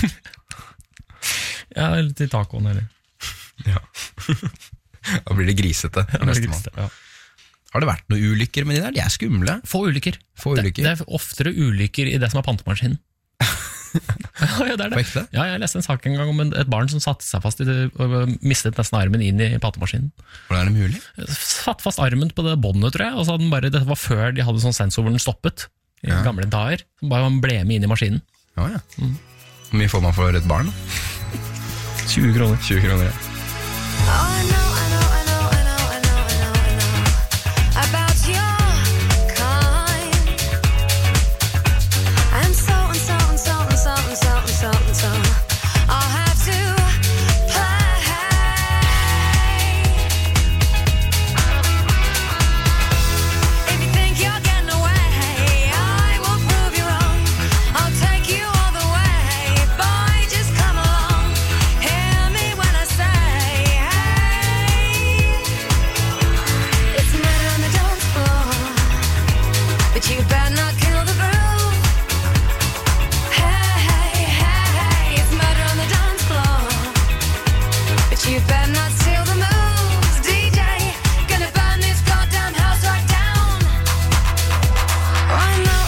[SPEAKER 3] Ja, eller til tacoen, eller.
[SPEAKER 4] Ja. Da blir det grisete.
[SPEAKER 3] Ja.
[SPEAKER 4] Har det vært noen ulykker med de der? De er skumle.
[SPEAKER 3] Få ulykker.
[SPEAKER 4] Få ulykker.
[SPEAKER 3] Det er oftere ulykker i det som er pantemaskinen. Ja, det er
[SPEAKER 4] På
[SPEAKER 3] det.
[SPEAKER 4] ekte?
[SPEAKER 3] Ja, jeg leste en sak en gang om et barn som satte seg fast og mistet nesten armen inn i pantemaskinen.
[SPEAKER 4] Hvordan er det mulig?
[SPEAKER 3] Satt fast armen på det båndet, tror jeg, og så hadde den bare, det var før de hadde sånn sensor hvor den stoppet, i gamle dager. Så bare han ble med inn i maskinen.
[SPEAKER 4] Ja. Hvor mye får man for et barn?
[SPEAKER 3] 20 kroner.
[SPEAKER 4] 20 kroner, ja.
[SPEAKER 1] About your kind. And so I'll have to play. If you think you're getting away, I will prove you wrong. I'll take you all the way. Boy, just come along. Hear me when I say, hey. It's a matter on the dance floor, but you better not kill the groove. Hey, hey, hey, hey, it's a matter on the dance floor, but you better not steal the moves. DJ, gonna burn this goddamn house right down. Oh, I know.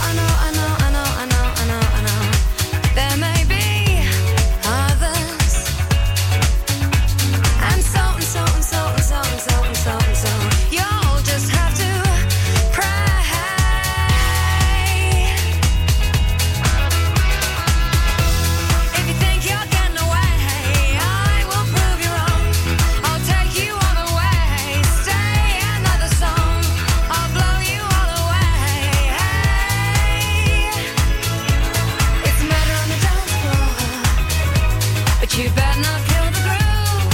[SPEAKER 1] There may be others, and so. You'll just have to pray. If you think you're getting away, I will prove you wrong. I'll take you all the way. Stay another song, I'll blow you all away. Hey, it's a matter on the dance floor, but you better not kill the groove.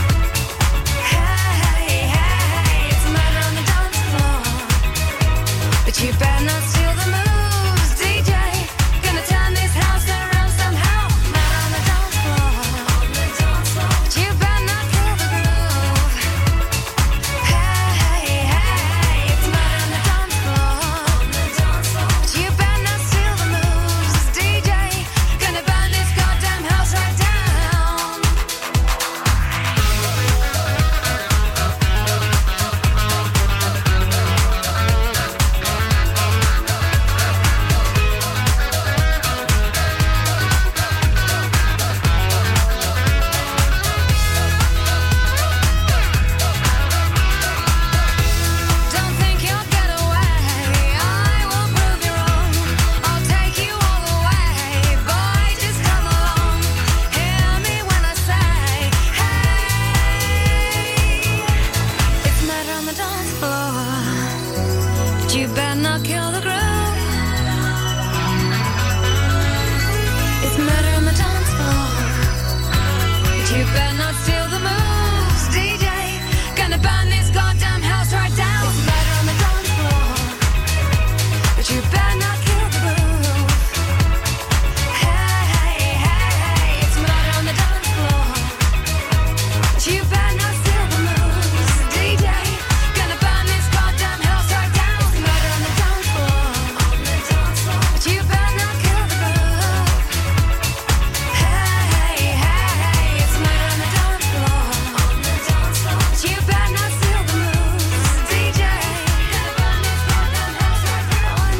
[SPEAKER 1] Hey, it's a matter on the dance floor, but you better not steal the moves. DJ, gonna turn this house around somehow. Matter on the dance floor, but you better not kill the groove. Hey, it's a matter on the dance floor, but you better not steal the moves. DJ, gonna burn this goddamn house right down. Don't think you'll get away, I will prove you wrong. I'll take you all the way. Boy, just come along. Hear me when I say, hey. It's a matter on the dance floor, but you better not kill the groove. It's a matter on the dance floor, but you better not steal the moves. DJ, gonna burn this goddamn house right down. It's a matter on the dance floor, but you better not kill the groove. Hey, it's a matter on the dance floor, but you better not steal the moves. DJ, gonna burn this goddamn house right down. It's a matter on the dance floor, but you better not kill the groove. Hey, it's a matter on the dance floor, but you better not steal the moves. DJ, gonna burn this goddamn house right down.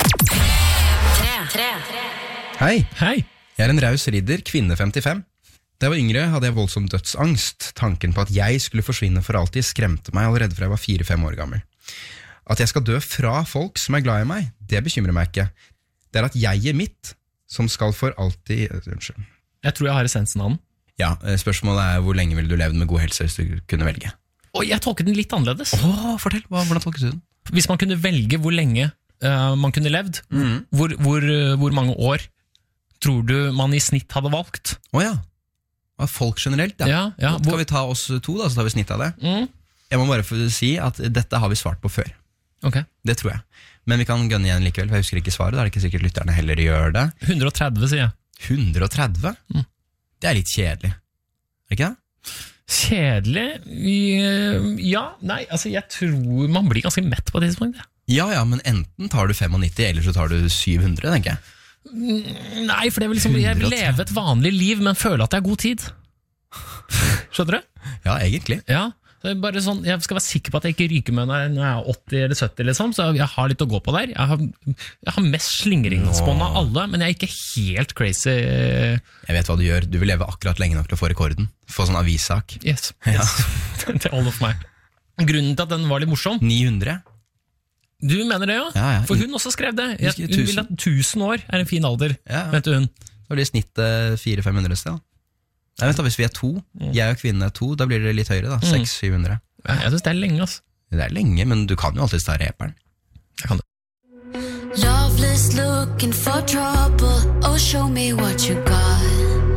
[SPEAKER 1] I know.
[SPEAKER 6] Tre.
[SPEAKER 4] Hei,
[SPEAKER 3] Hei!
[SPEAKER 4] jeg er en raus ridder, kvinne 55. Da jeg var yngre hadde jeg voldsom dødsangst. Tanken på at jeg skulle forsvinne for alltid skremte meg allerede fra jeg var 4-5 år gammel. At jeg skal dø fra folk som er glad i meg, det bekymrer meg ikke. Det at jeg mitt, som skal for alltid... Unnskyld.
[SPEAKER 3] Jeg tror jeg har essensen av den.
[SPEAKER 4] Ja, spørsmålet hvor lenge ville du levd med god helse hvis du kunne velge?
[SPEAKER 3] Jeg tolket den litt annerledes.
[SPEAKER 4] Fortell, hvordan tolket du den?
[SPEAKER 3] Hvis man kunne velge hvor lenge man kunne levd, hvor mange år tror du man i snitt hadde valgt?
[SPEAKER 4] Ja. Folk generelt, ja. Skal vi ta oss 2 da, så tar vi snitt av det? Jeg må bare si at dette har vi svart på før.
[SPEAKER 3] Okay.
[SPEAKER 4] Det tror jeg. Men vi kan gønne igjen likevel, for jeg husker ikke svaret. Da er det ikke sikkert lytterne heller gjør det.
[SPEAKER 3] 130, sier jeg.
[SPEAKER 4] 130? Det er litt kjedelig. Er det ikke det?
[SPEAKER 3] Kjedelig? Ja, nei, altså jeg tror man blir ganske mett på det tidspunktet.
[SPEAKER 4] Ja, men enten tar du 95, eller så tar du 700, tenker jeg.
[SPEAKER 3] Nei, for det vil liksom, jeg vil leve et vanlig liv, men føle at jeg har god tid. Skjønner du?
[SPEAKER 4] Ja, egentlig.
[SPEAKER 3] Ja, det er bare sånn, jeg skal være sikker på at jeg ikke ryker med når jeg er 80 eller 70, liksom, så jeg har litt å gå på der. Jeg har mest slingringsbånd av alle, men jeg er ikke helt crazy.
[SPEAKER 4] Jeg vet hva du gjør. Du vil leve akkurat lenge nok til å få rekorden. Få sånn avissak.
[SPEAKER 3] Yes. Det holder for meg. Grunnen til at den var litt morsom
[SPEAKER 4] 900.
[SPEAKER 3] Du mener det, ja?
[SPEAKER 4] Ja.
[SPEAKER 3] For hun også skrev det. Hun vil at 1000 år er en fin alder, mente hun.
[SPEAKER 4] Da blir det snittet 400-500 sted. Nei, vent da, hvis vi er 2, jeg og kvinnen er 2, da blir det litt høyere da, 600-700.
[SPEAKER 3] Jeg synes det er lenge, altså.
[SPEAKER 4] Det er lenge, men du kan jo alltid ta reperen.
[SPEAKER 3] Jeg kan det.
[SPEAKER 1] Loveless looking for trouble. Oh, show me what you got.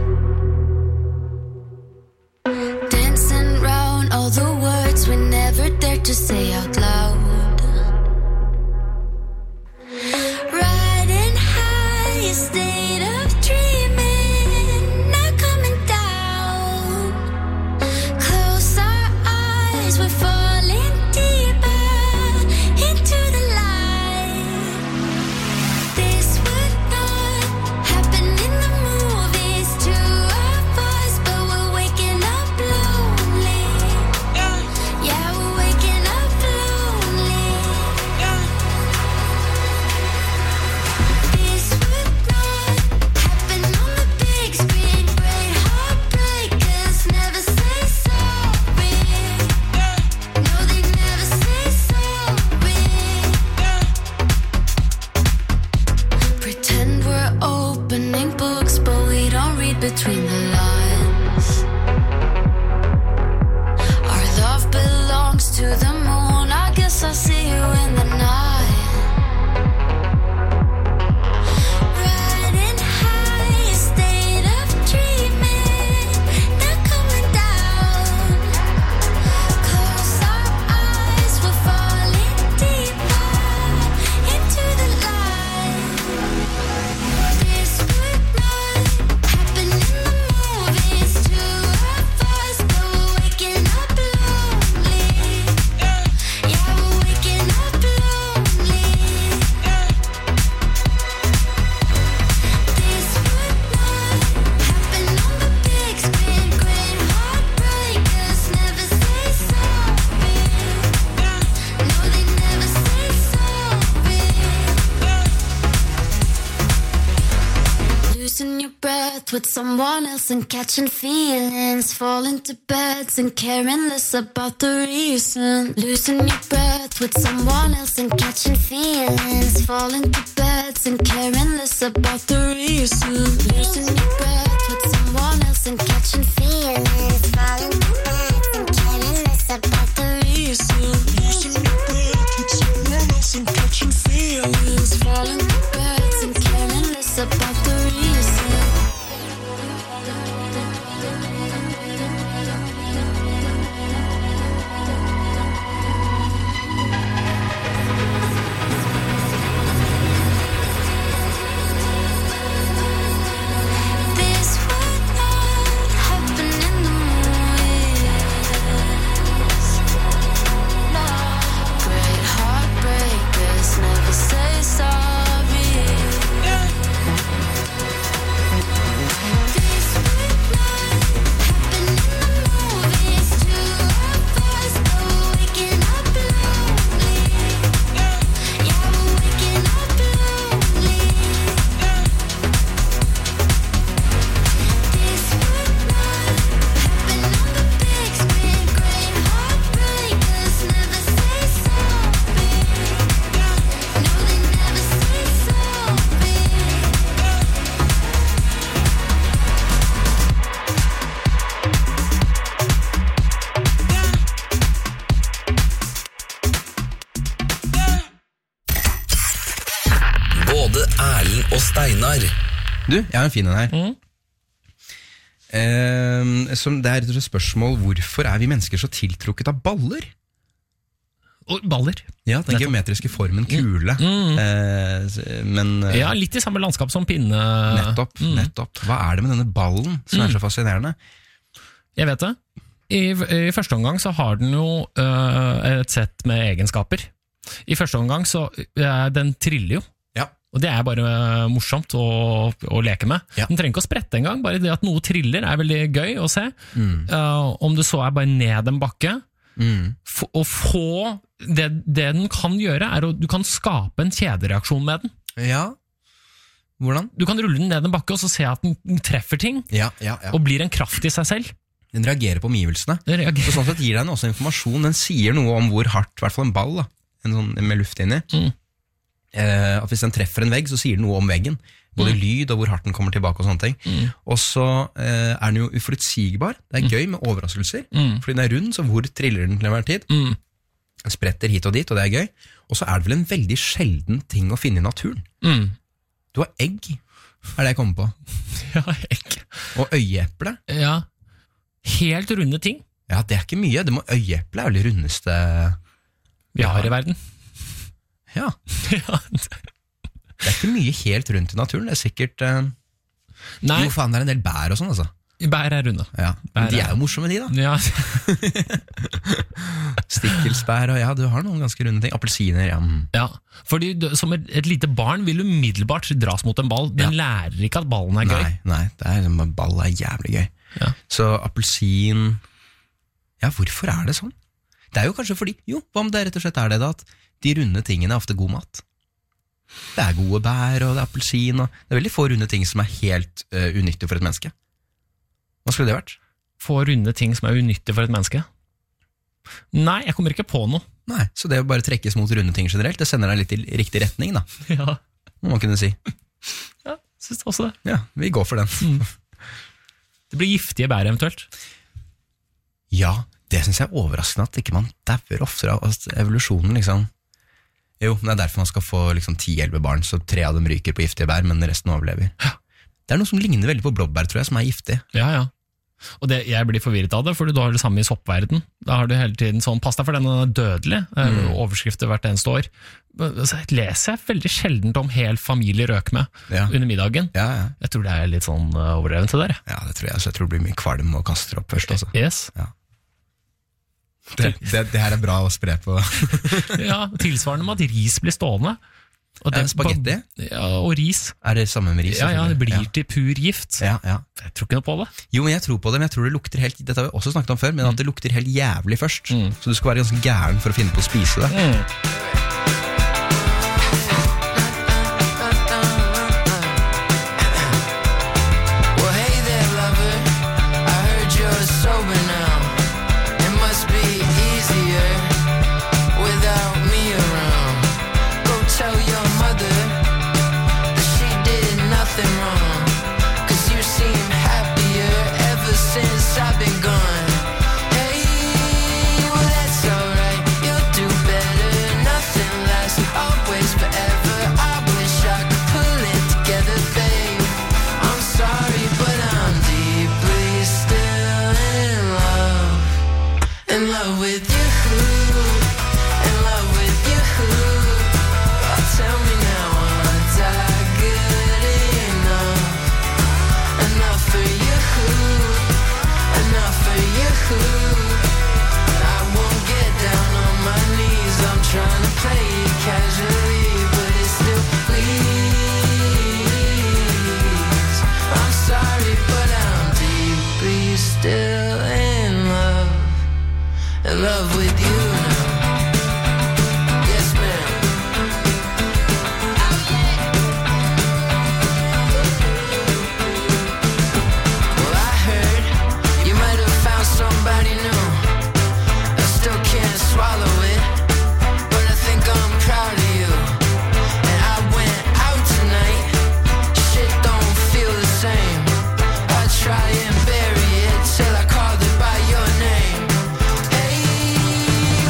[SPEAKER 1] Dancing round all the words we never dared to say out loud. Riding high, a state of dreaming, not coming down. Close our eyes, we're falling deeper into the light. This would not happen in the movies to of us, but we're waking up lonely. Yeah, we're waking up lonely. This would not happen on the big screen. Great heartbreakers never say sorry. No, they never say sorry. Pretend we're opening books, but we don't read between the lines. Our love belongs to the moon. I guess I'll see you in the night. Riding high, a state of dreaming, not coming down. Close our eyes, we're falling deeper into the light. This would not happen in the movies to of us, but we're waking up lonely. Yeah, we're waking up lonely. This would not happen on the big screen. Great heartbreakers never say sorry. No, they never say sorry. Losing your breath with someone else and catching feelings. Falling to beds and caring less about the reason. Losing your breath with someone else and catching feelings. Falling to beds and caring less about the reason. Losing your breath with someone else and catching feelings. Falling to beds and caring less about the reason. Losing your breath with someone else and catching feelings. Falling to beds and caring less about the reason. This
[SPEAKER 4] Du, jeg har en fin en her. Det er et spørsmål: hvorfor er vi mennesker så tiltrukket av baller?
[SPEAKER 3] Og baller.
[SPEAKER 4] Ja, den geometriske formen kule. Men
[SPEAKER 3] Ja, litt i samme landskap som pinne.
[SPEAKER 4] Nettopp. Hva er det med denne ballen som er så fascinerende?
[SPEAKER 3] Jeg vet det. I første omgang så har den jo et sett med egenskaper. I første omgang så den triller jo.
[SPEAKER 4] Ja.
[SPEAKER 3] Og det er bare morsomt å leke med.
[SPEAKER 4] Ja.
[SPEAKER 3] Den trenger ikke å sprette en gang, bare det at noe triller er veldig gøy å se. Om det så er bare ned en bakke, å få det den kan gjøre er at du kan skape en kjedereaksjon med den.
[SPEAKER 4] Ja. Hvordan?
[SPEAKER 3] Du kan rulle den ned en bakke og så se at den treffer ting,
[SPEAKER 4] Ja.
[SPEAKER 3] og blir en kraft i seg selv.
[SPEAKER 4] Den reagerer på omgivelsene. Så sånn sett gir den også informasjon. Den sier noe om hvor hardt, i hvert fall en ball da, en sånn med luft inni, at hvis den treffer en vegg, så sier den noe om veggen. Både lyd og hvor hardt den kommer tilbake og sånne ting. Og så er den jo uforutsigbar. Det er gøy med overraskelser, fordi den er rund, så hvor triller den til enhver tid? Den spretter hit og dit, og det er gøy. Og så er det vel en veldig sjelden ting å finne i naturen. Du har egg, er det jeg kommer på.
[SPEAKER 3] Ja, egg.
[SPEAKER 4] Og øyeeple.
[SPEAKER 3] Ja. Helt runde ting.
[SPEAKER 4] Ja, det er ikke mye. Øyeeple er vel det rundeste
[SPEAKER 3] vi har i verden.
[SPEAKER 4] Ja. Det er ikke mye helt rundt i naturen. Det er sikkert
[SPEAKER 3] Nei.
[SPEAKER 4] Jo, faen, det er en del bær og sånn, altså.
[SPEAKER 3] Bær er runde.
[SPEAKER 4] Ja, men de er jo morsomme, de, da.
[SPEAKER 3] Ja.
[SPEAKER 4] Stikkelsbær, og ja, du har noen ganske runde ting. Appelsiner, ja.
[SPEAKER 3] Ja, fordi som et lite barn vil umiddelbart dras mot en ball. Den lærer ikke at ballen er gøy.
[SPEAKER 4] Nei, ball er jævlig gøy.
[SPEAKER 3] Ja.
[SPEAKER 4] Så appelsin. Ja, hvorfor er det sånn? Det er jo kanskje fordi, hva om det rett og slett er det da, at de runde tingene er ofte god mat. Det er gode bær, og det er appelsin, og det er veldig få runde ting som er helt unyttige for et menneske. Hva skulle det vært?
[SPEAKER 3] Få runde ting som er unyttige for et menneske? Nei, jeg kommer ikke på noe.
[SPEAKER 4] Nei, så det å bare trekkes mot runde ting generelt, det sender deg litt i riktig retning, da.
[SPEAKER 3] Ja.
[SPEAKER 4] Må man kunne si.
[SPEAKER 3] Ja, synes også det.
[SPEAKER 4] Ja, vi går for den.
[SPEAKER 3] Det blir giftige bær eventuelt.
[SPEAKER 4] Ja, det synes jeg er overraskende at ikke man dauer oftere av evolusjonen, liksom. Jo, men det er derfor man skal få liksom 10-11 barn, så 3 av dem ryker på giftige bær, men resten overlever. Ja. Det er noe som ligner veldig på blåbær, tror jeg, som er giftig.
[SPEAKER 3] Ja. Og jeg blir forvirret av det, for du har det samme i soppverden. Da har du hele tiden sånn, pass deg for den er dødelig, overskrifter hvert eneste år. Så leser jeg veldig sjeldent om hel familie røk med under middagen.
[SPEAKER 4] Ja.
[SPEAKER 3] Jeg tror det er litt sånn overdrevet til dere.
[SPEAKER 4] Ja, det tror jeg, så jeg tror det blir mye kvalm og kaster opp først, altså.
[SPEAKER 3] Yes.
[SPEAKER 4] Ja. Det her er bra å spre på.
[SPEAKER 3] Ja, tilsvarende med at ris blir stående. Og
[SPEAKER 4] spagetti?
[SPEAKER 3] Ja, og ris.
[SPEAKER 4] Er det samme med ris?
[SPEAKER 3] Ja, det blir til pur gift.
[SPEAKER 4] Ja.
[SPEAKER 3] Jeg tror ikke noe på det.
[SPEAKER 4] Jo, men jeg tror på det, men jeg tror det lukter helt, dette har vi også snakket om før, men at det lukter helt jævlig først. Så du skal være ganske gæren for å finne på å spise det.
[SPEAKER 5] Try and bury it till I called it by your name. Hey,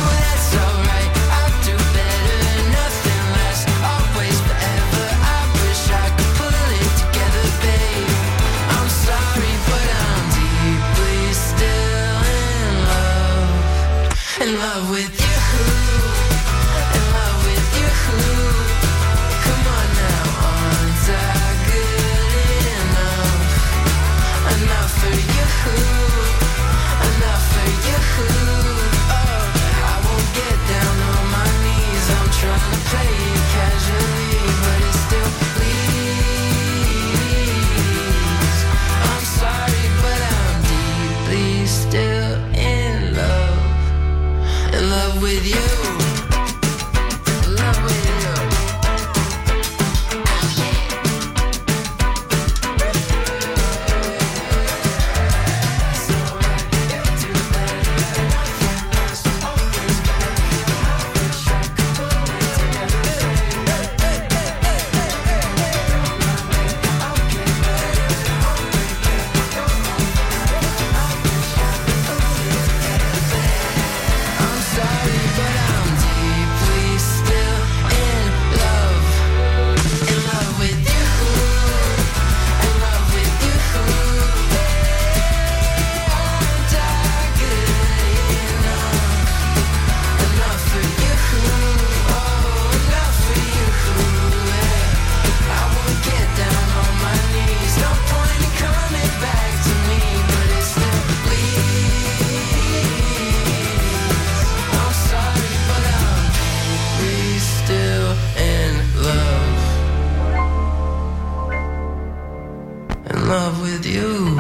[SPEAKER 5] in love with you.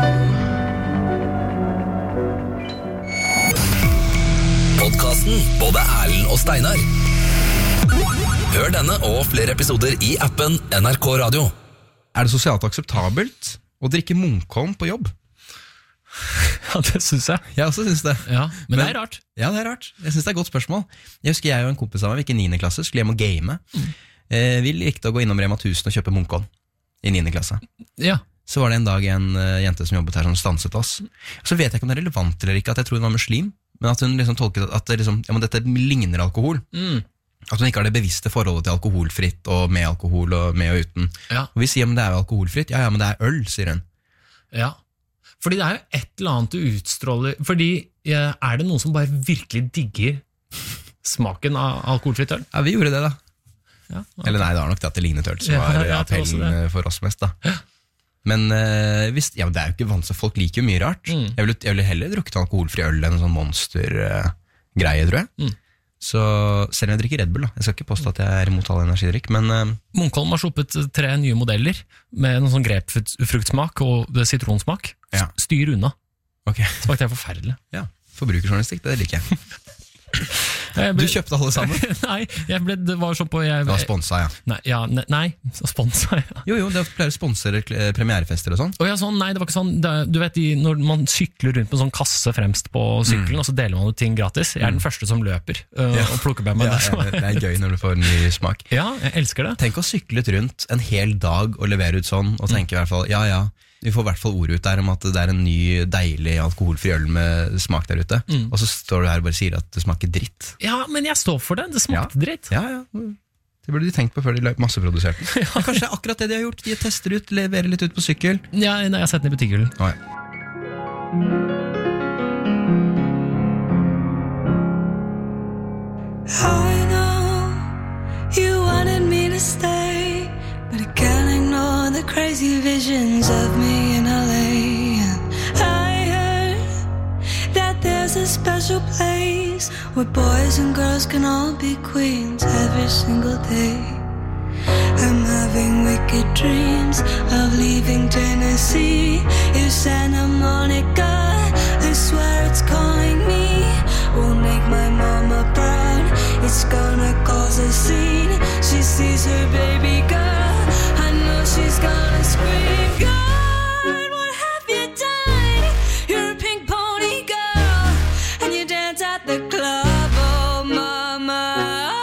[SPEAKER 2] Podcasten Både Erlend og Steinar. Hør denne og flere episoder i appen NRK Radio.
[SPEAKER 4] Er det sosialt akseptabelt å drikke Munkholm på jobb?
[SPEAKER 3] Ja, det synes jeg.
[SPEAKER 4] Jeg også synes det.
[SPEAKER 3] Ja, men det er rart.
[SPEAKER 4] Ja, det er rart. Jeg synes det er et godt spørsmål. Jeg husker jeg og en kompis av meg, vi gikk i 9. klasse, skulle hjem og game. Vi likte å gå innom Rema 1000 og kjøpe Munkholm i 9. klasse.
[SPEAKER 3] Ja.
[SPEAKER 4] Så var det en dag en jente som jobbet her som stanset oss. Så vet jeg ikke om det er relevant eller ikke at jeg tror hun var muslim, men at hun liksom tolket at det liksom, ja, men dette ligner alkohol. At hun ikke har det bevisste forholdet til alkoholfritt og med alkohol og med og uten.
[SPEAKER 3] Ja.
[SPEAKER 4] Og vi sier, men det er jo alkoholfritt. Ja, men det er øl, sier hun.
[SPEAKER 3] Ja. Fordi det er jo et eller annet du utstråler. Fordi er det noen som bare virkelig digger smaken av alkoholfritt øl?
[SPEAKER 4] Ja, vi gjorde det da.
[SPEAKER 3] Ja, okay.
[SPEAKER 4] Eller nei, det var nok det at det lignet øl som var appellen for oss mest da.
[SPEAKER 3] Ja.
[SPEAKER 4] Men hvis, ja, men det er jo ikke vanskelig, folk liker jo mye rart. Jeg ville heller drukket alkoholfri øl enn en sånn monster-greie, tror jeg. Så selv om jeg drikker Red Bull da, jeg skal ikke påstå at jeg er imot all energidrikk, men
[SPEAKER 3] Munkholm har sluppet 3 nye modeller med noen sånn grepfruktsmak og sitronsmak.
[SPEAKER 4] Ja.
[SPEAKER 3] Styr unna.
[SPEAKER 4] Ok.
[SPEAKER 3] Smakte jeg forferdelig.
[SPEAKER 4] Ja, forbrukerjournalistikk, det liker jeg. Du kjøpte alle sammen?
[SPEAKER 3] Nei, det var sånn på
[SPEAKER 4] Det var sponset, ja.
[SPEAKER 3] Nei, sponset, ja.
[SPEAKER 4] Jo, det pleier å sponsere premierefester og sånn.
[SPEAKER 3] Ja, sånn, nei, det var ikke sånn. Du vet, når man sykler rundt med sånn kasse fremst på sykkelen, og så deler man ut ting gratis. Jeg er den første som løper og plukker med meg det.
[SPEAKER 4] Det er gøy når du får ny smak.
[SPEAKER 3] Ja, jeg elsker det.
[SPEAKER 4] Tenk å sykle rundt en hel dag og levere ut sånn, og tenke i hvert fall, ja, vi får i hvert fall ord ut der om at det er en ny, deilig alkoholfri øl med smak der ute. Og så står du her og bare sier at det smaker dritt.
[SPEAKER 3] Ja, men jeg står for det. Det smakte dritt.
[SPEAKER 4] Ja. Det burde de tenkt på før de masseproduserte den. Ja. Kanskje akkurat det de har gjort. De tester ut, leverer litt ut på sykkel.
[SPEAKER 3] Ja, jeg har sett den i butikken.
[SPEAKER 4] Ja.
[SPEAKER 8] I know you wanted me to stay, but I can't ignore the crazy visions of me in LA. I heard that there's a special place where boys and girls can all be queens every single day. I'm having wicked dreams of leaving Tennessee. If Santa Monica, I swear it's calling me, will make my mama proud. It's gonna cause a scene. She sees her baby girl, I know she's gonna scream. God, what have you done? You're a pink pony girl, and you dance at the club. Oh mama,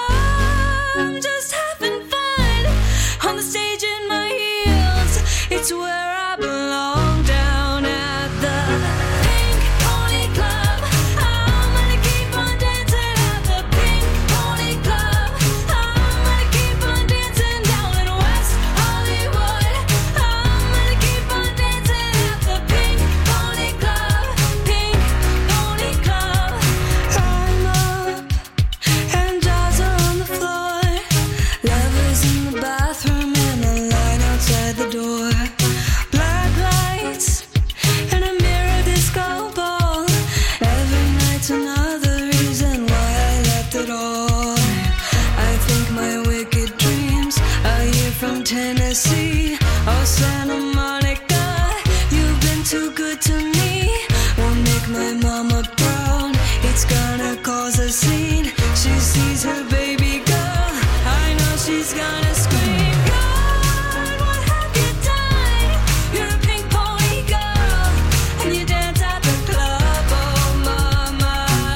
[SPEAKER 8] I'm just having fun on the stage in my heels. It's where I belong, down at the Pink Pony Club. I'm gonna keep on dancing at the Pink Pony Club. I'm gonna keep on dancing down in West Hollywood. I'm gonna keep on dancing at the Pink Pony Club. Pink Pony Club. I'm up and jaws are on the floor. Lovers in the bathroom and a line outside the door. Black lights and a mirror disco ball. Every night's another reason why I left it all. I think my wicked dreams are here from Tennessee or Santa Monica. You've been too good to me, won't make my mama proud. It's gonna cause a scene. She sees her baby girl, I know she's gonna scream. God, what have you done? You're a pink pony girl, and you dance at the club. Oh mama,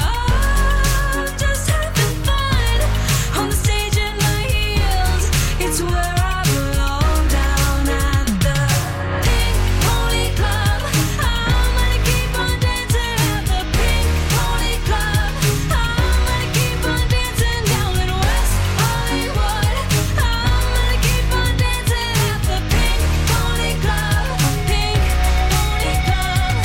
[SPEAKER 8] I'm just having fun on the stage in my heels. It's where I belong, down at the Pink Pony Club. I'm gonna keep on dancing at the Pink Pony Club. I'm gonna keep on dancing down in West Hollywood. I'm gonna keep on dancing at the Pink Pony Club. Pink Pony Club.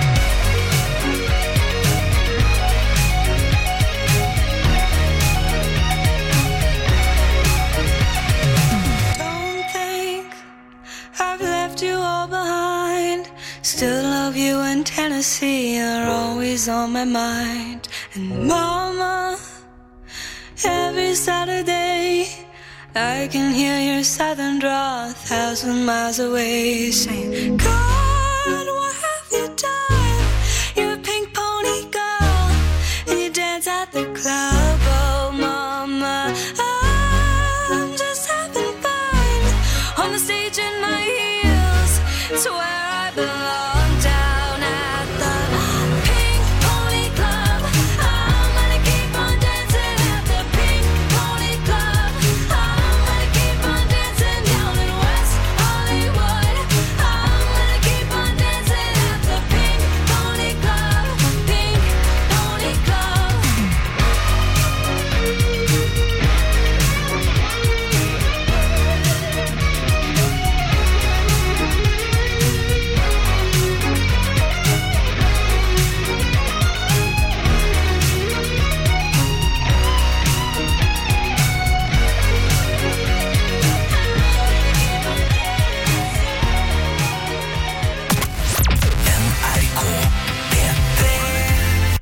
[SPEAKER 8] Don't think I've left you all behind. Still love you, and Tennessee are always on my mind. And mama, every Saturday I can hear your southern drawl 1,000 miles away saying, God, what have you done? You're a pink pony girl and you dance at the club. Oh, mama, I'm just having fun on the stage in my heels. It's where I belong, down at the Pink Pony Club. I'm gonna keep on dancing at the Pink Pony Club. I'm gonna keep on dancing down in West Hollywood. I'm gonna keep on dancing at the Pink Pony Club. Pink Pony Club.
[SPEAKER 2] NRK P3.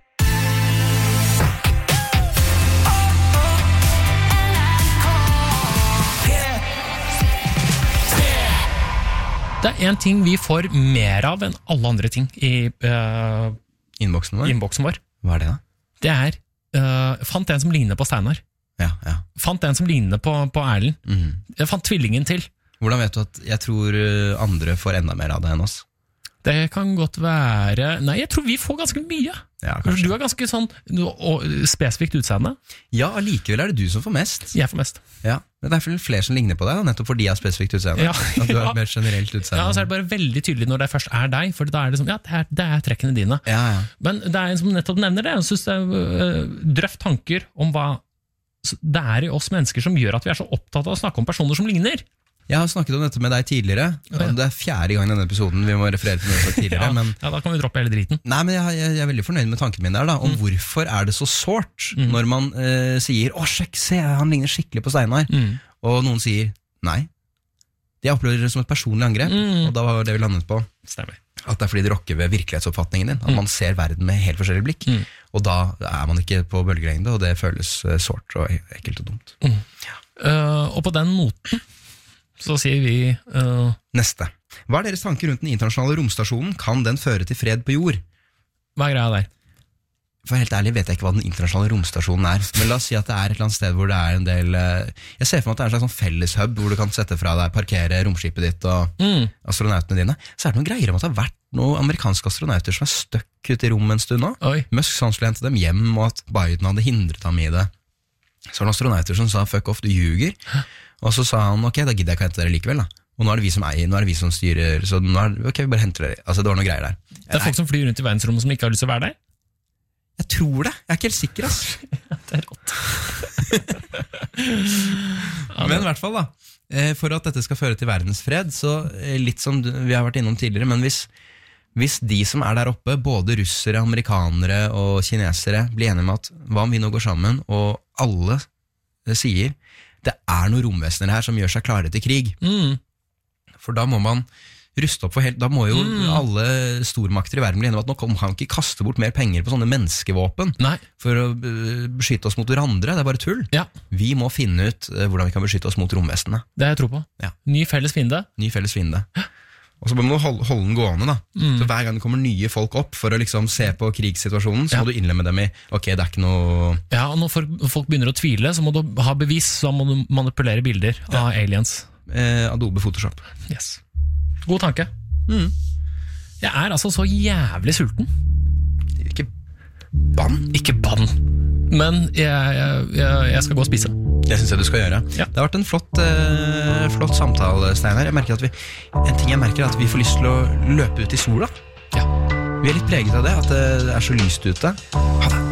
[SPEAKER 3] Det er en ting vi får mer av enn alle andre ting i
[SPEAKER 4] Innboksen vår.
[SPEAKER 3] innboksen vår.
[SPEAKER 4] Hva er det da?
[SPEAKER 3] Det er fant en som ligner på Steinar.
[SPEAKER 4] Ja.
[SPEAKER 3] Fant en som ligner på Erlend. Jeg fant tvillingen til.
[SPEAKER 4] Hvordan vet du at jeg tror andre får enda mer av det enn oss?
[SPEAKER 3] Det kan godt være... Nei, jeg tror vi får ganske mye.
[SPEAKER 4] Ja, kanskje.
[SPEAKER 3] Du er ganske sånn spesifikt utseende.
[SPEAKER 4] Ja, allikevel er det du som får mest.
[SPEAKER 3] Jeg får mest.
[SPEAKER 4] Ja, men det er flere som ligner på deg, da, nettopp fordi jeg er spesifikt utseende.
[SPEAKER 3] Ja.
[SPEAKER 4] At du har et mer generelt utseende.
[SPEAKER 3] Ja, og så er det bare veldig tydelig når det først er deg, for da er det sånn, ja, det er trekkene dine.
[SPEAKER 4] Ja.
[SPEAKER 3] Men det er en som nettopp nevner det, jeg synes det er drøft tanker om hva det er i oss mennesker som gjør at vi er så opptatt av å snakke om personer som ligner.
[SPEAKER 4] Jeg har snakket om dette med deg tidligere, og det er 4. gang i denne episoden vi må referere til noe tidligere, men...
[SPEAKER 3] Ja, da kan vi droppe hele driten.
[SPEAKER 4] Nei, men jeg er veldig fornøyd med tanken min der da, om hvorfor er det så sårt når man sier, sjekk, se, han ligner skikkelig på Steinar, og noen sier, nei. De opplever det som et personlig angrep, og da var det vi landet på.
[SPEAKER 3] Stemmer.
[SPEAKER 4] At det er fordi det rokker ved virkelighetsoppfatningen din, at man ser verden med helt forskjellig blikk, og da er man ikke på bølgelengde, og det føles sårt og ekkelt og dumt.
[SPEAKER 3] Og på den noten så sier vi
[SPEAKER 4] Neste. Hva er deres tanker rundt den internasjonale romstasjonen? Kan den føre til fred på jord?
[SPEAKER 3] Hva er greia der?
[SPEAKER 4] For helt ærlig vet jeg ikke hva den internasjonale romstasjonen er, men la oss si at det er et eller annet sted hvor det er en del jeg ser for meg at det er en slags sånn felleshub hvor du kan sette fra deg, parkere romskipet ditt og astronautene dine. Så er det noen greier om at det har vært noen amerikanske astronauter som er støkk ute i rommet en stund nå.
[SPEAKER 3] Oi.
[SPEAKER 4] Musk sa han skulle hente dem hjem, og at Biden hadde hindret ham i det. Så var det astronauter som sa fuck off, du ljuger. Og så sa han, ok, da gidder jeg ikke å hente dere likevel da. Og nå er det vi som eier, nå er det vi som styrer, så nå er det, ok, vi bare henter dere. Altså, det var noe greier der.
[SPEAKER 3] Det er folk som flyr rundt i verdensrommet som ikke har lyst til å være der?
[SPEAKER 4] Jeg tror det. Jeg er ikke helt sikker, ass.
[SPEAKER 3] Det er rått.
[SPEAKER 4] Men i hvert fall da, for at dette skal føre til verdensfred, så litt som vi har vært innom tidligere, men hvis de som er der oppe, både russere, amerikanere og kinesere, blir enige med at hva om vi nå går sammen, og alle sier det er noen romvesener her som gjør seg klare til krig. For da må man ruste opp for helt, da må jo alle stormakter i verden bli enige om at nå kan man ikke kaste bort mer penger på sånne menneskevåpen for å beskytte oss mot hverandre, det er bare tull.
[SPEAKER 3] Ja.
[SPEAKER 4] Vi må finne ut hvordan vi kan beskytte oss mot romvesenene.
[SPEAKER 3] Det har jeg tro på.
[SPEAKER 4] Ja.
[SPEAKER 3] Ny felles fiende.
[SPEAKER 4] Ny felles fiende. Og så må du holde den gående da. Så hver gang det kommer nye folk opp for å liksom se på krigssituasjonen, så må du innlemme dem i, ok, det er ikke noe... Ja,
[SPEAKER 3] og når folk begynner å tvile, så må du ha bevis, så må du manipulere bilder av aliens.
[SPEAKER 4] Adobe Photoshop.
[SPEAKER 3] Yes. God tanke. Jeg er altså så jævlig sulten.
[SPEAKER 4] Ikke bann.
[SPEAKER 3] Ikke bann. Men jeg skal gå og spise.
[SPEAKER 4] Det synes jeg du skal gjøre. Ja. Det har vært en flott samtale, Steinar. En ting jeg merker er at vi får lyst til å løpe ut i sola.
[SPEAKER 3] Ja.
[SPEAKER 4] Vi er litt preget av det, at det er så lyst ute. Ha det.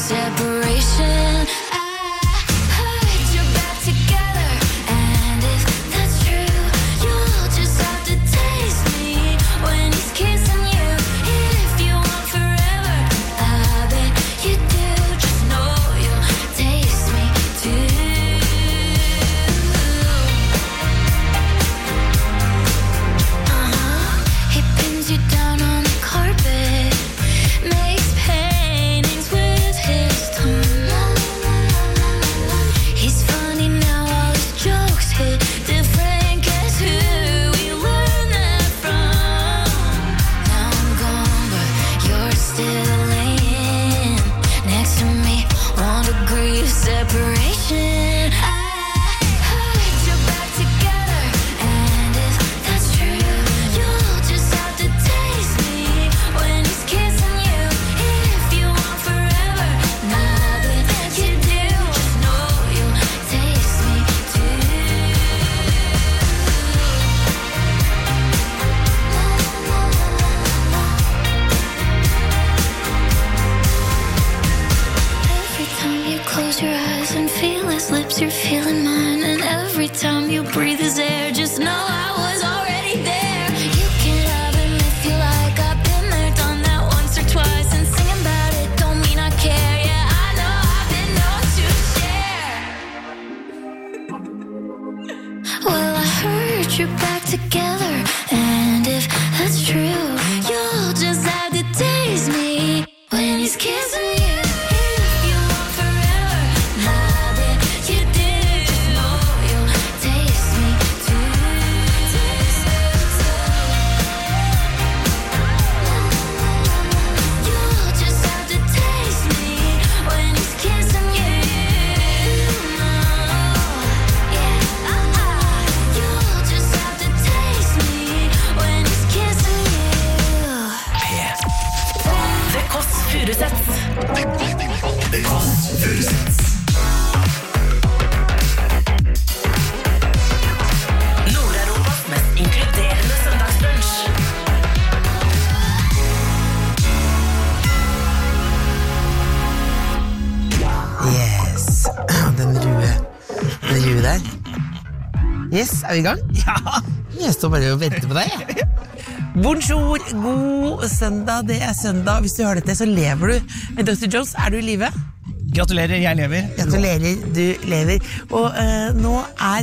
[SPEAKER 1] separation. I heard you're back together, and if that's true, you'll just have to taste me when he's kissing you. If you want forever, I bet you do. Just know you'll taste me too. He pins you down on the carpet, makes paintings with his tongue. He's funny now, all his jokes hit different. Guess who we learned that from? Now I'm gone, but you're still laying next to me. 1 degree of separation. I heard you're back together, and if that's true, you'll just have to taste me when he's kissing you. If you want forever, now that you do, just know you'll taste me too. Every time you close your eyes and feel his lips, you're feeling mine. And every time you breathe his air, just know I was already there. You can have him if you like. I've been there, done that once or twice. And singing about it don't mean I care. Yeah, I know I've been known to share. Well, I heard you're back together, and if that's true, you'll just have to taste me when he's kissing you. If you want forever, now that you do, just know you'll taste me too. You'll just have to taste me when he's kissing you. You'll just have to taste me when he's kissing you.
[SPEAKER 6] The Kåss Furuseths. Nord-Europas mest inkluderende søndagsbrunch.
[SPEAKER 9] Yes. Den rue der. Yes, er vi i gang? Ja. Jeg står bare og venter på deg. Bonjour, god søndag. Det er søndag. Hvis du hører dette, så lever du. Dr. Jones, er du i live?
[SPEAKER 10] Gratulerer, jeg lever.
[SPEAKER 9] Gratulerer, du lever. Og nå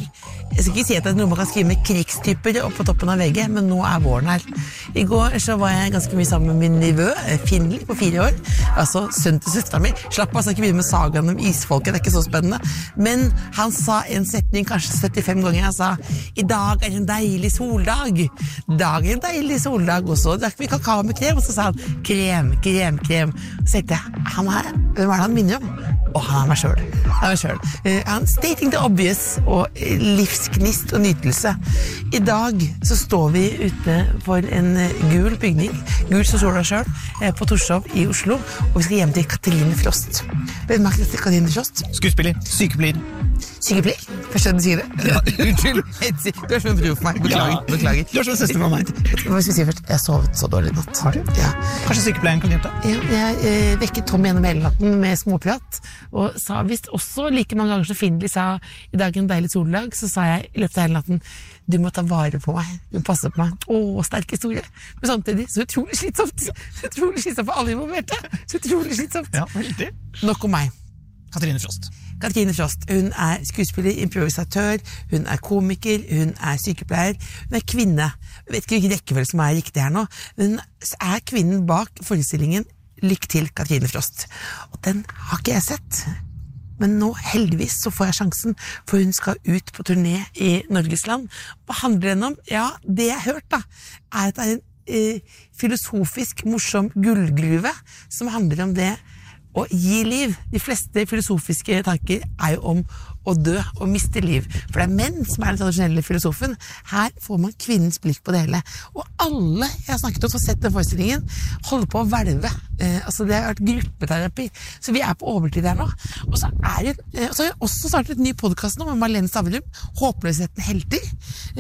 [SPEAKER 9] jeg skal ikke si at det er noe man kan skrive med krigstyper opp på toppen av VG, men nå er våren her. I går så var jeg ganske mye sammen med min nevø, Finley, på 4 år. Altså sønnen til søsteren min. Slapp altså ikke begynne med sagaen om isfolket, det er ikke så spennende. Men han sa en setning kanskje 75 ganger. Han sa, i dag er en deilig soldag. Dag er en deilig soldag. Og så drakk vi kakao med krem, og så sa han, krem, krem, krem. Så tenkte jeg, hvem er det han minner om? Og han er meg selv. Han stating the obvious og livsgnist og nytelse. I dag så står vi ute for en gul bygning, gul som sola selv, på Torshov i Oslo, og vi skal hjem til Katrine Frost. Hvem er Katrine Frost?
[SPEAKER 10] Skuespiller, sykepleier.
[SPEAKER 9] Sykepleier? Først du sier det? Ja, unnskyld. Du er som en bror for meg. Beklager.
[SPEAKER 10] Du er som en søster for meg.
[SPEAKER 9] Hva skal jeg si først? Jeg har sovet så dårlig natt.
[SPEAKER 10] Har du?
[SPEAKER 9] Ja.
[SPEAKER 10] Kanskje sykepleieren kan hjelpe?
[SPEAKER 9] Ja, jeg vekket Tom gjennom hele natten med småprat, og sa visst også like mange ganger som Finley sa i dag en deilig soldag, så sa jeg i løpet av hele natten, du må ta vare på meg, du må passe på meg. Sterk historie. Men samtidig, så utrolig slitsomt. Så utrolig slitsomt for alle involverte. Så utrolig slitsomt.
[SPEAKER 10] Ja, veldig.
[SPEAKER 9] Nok om meg.
[SPEAKER 10] Katrine Frost.
[SPEAKER 9] Katrine Frost, hun er skuespiller, improvisatør, hun er komiker, hun er sykepleier, hun er kvinne. Jeg vet ikke hvilken rekkefølge som er riktig her nå, men hun er kvinnen bak forestillingen Lykke til, Katrine Frost. Og den har ikke jeg sett. Men nå heldigvis så får jeg sjansen, for hun skal ut på turné i Norges land. Hva handler den om? Ja, det jeg har hørt da, er at det er en filosofisk, morsom gullgruve som handler om det å gi liv. De fleste filosofiske tanker er jo om å dø og miste liv. For det er menn som er den tradisjonelle filosofen. Her får man kvinnens blikk på det hele. Og alle jeg har snakket om som har sett den forestillingen, holder på å hvelve. Altså det har vært gruppeterapi. Så vi er på overtid her nå. Og så har jeg også startet et ny podcast nå med Marlene Stavrum, Håpløsheten helter.